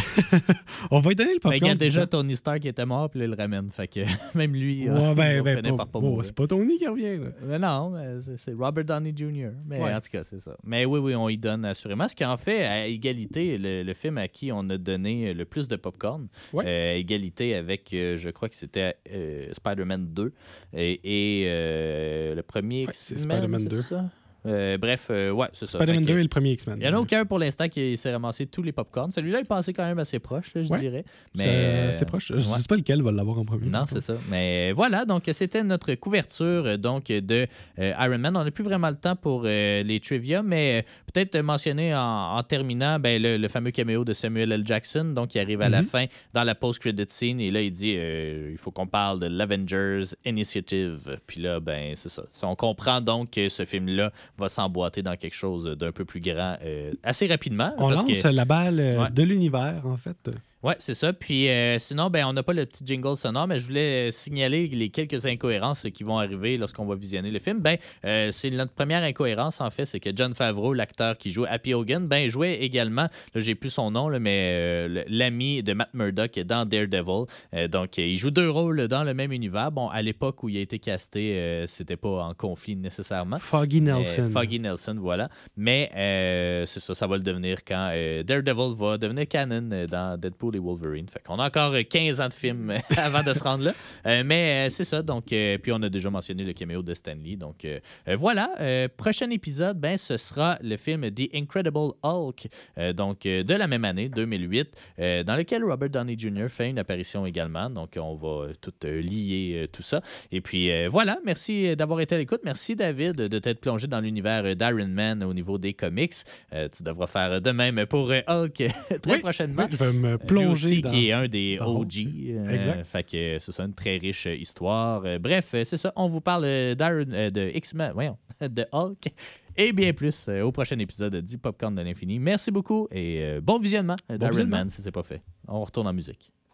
on va lui donner le popcorn. Mais il y a déjà Tony Stark qui était mort, puis là, il le ramène. Fait que même lui, ouais, euh, ben, il va ben, finir pas, par pas bon, mourir. c'est pas Tony qui revient. Là. Mais non, mais c'est, c'est Robert Downey junior Mais ouais. en tout cas, c'est ça. Mais oui, oui, on y donne assurément. Ce qui en fait, à égalité, le, le film à qui on a donné le plus de popcorn, ouais. euh, égalité avec, euh, je crois que c'était euh, Spider-Man deux et, et euh, le premier ouais, X-Men, c'est Spider-Man c'est deux. Ça? Euh, bref, euh, ouais, c'est ça. Spider-Man que, deux et le premier X-Men. Il y en a aucun pour l'instant qui s'est ramassé tous les popcorns. Celui-là, il passait quand même assez proche, là, je ouais. dirais. Mais, c'est assez proche. Je ne ouais. sais pas lequel va l'avoir en premier. Non, c'est ça. Mais voilà, donc c'était notre couverture donc, de euh, Iron Man. On n'a plus vraiment le temps pour euh, les trivia, mais euh, peut-être mentionner en, en terminant ben, le, le fameux caméo de Samuel L. Jackson, donc qui arrive à mm-hmm. la fin dans la post-credit scene. Et là, il dit euh, il faut qu'on parle de l'Avengers Initiative. Puis là, ben c'est ça. On comprend donc que ce film-là va s'emboîter dans quelque chose d'un peu plus grand euh, assez rapidement. On parce lance que, la balle euh, ouais. de l'univers, en fait. Oui, c'est ça. Puis euh, sinon, ben, on n'a pas le petit jingle sonore, mais je voulais signaler les quelques incohérences qui vont arriver lorsqu'on va visionner le film. Ben, euh, c'est notre première incohérence, en fait, c'est que Jon Favreau, l'acteur qui joue Happy Hogan, ben, jouait également, là, j'ai plus son nom, là, mais euh, l'ami de Matt Murdock dans Daredevil. Euh, donc, il joue deux rôles dans le même univers. Bon, à l'époque où il a été casté, euh, c'était pas en conflit nécessairement. Foggy Nelson. Euh, Foggy Nelson, voilà. Mais euh, c'est ça, ça va le devenir quand euh, Daredevil va devenir canon dans Deadpool et Wolverine. Fait qu'on a encore quinze ans de film avant de se rendre là. Euh, mais euh, c'est ça. Donc, euh, puis on a déjà mentionné le caméo de Stan Lee. Donc euh, euh, voilà. Euh, prochain épisode, ben, ce sera le film The Incredible Hulk, euh, donc euh, de la même année, deux mille huit, euh, dans lequel Robert Downey junior fait une apparition également. Donc on va tout euh, lier euh, tout ça. Et puis euh, voilà. Merci d'avoir été à l'écoute. Merci David de t'être plongé dans l'univers d'Iron Man au niveau des comics. Euh, tu devras faire de même pour euh, Hulk très oui, prochainement. Oui, je vais me plonger. Lui aussi, dans, qui est un des O G. Euh, exact. Fait que c'est ça, une très riche histoire. Euh, bref, c'est ça. On vous parle d'Iron, euh, de X-Men, voyons, de Hulk et bien plus euh, au prochain épisode du Popcorn de l'Infini. Merci beaucoup et euh, bon visionnement d'Iron bon Man si c'est pas fait. On retourne en musique.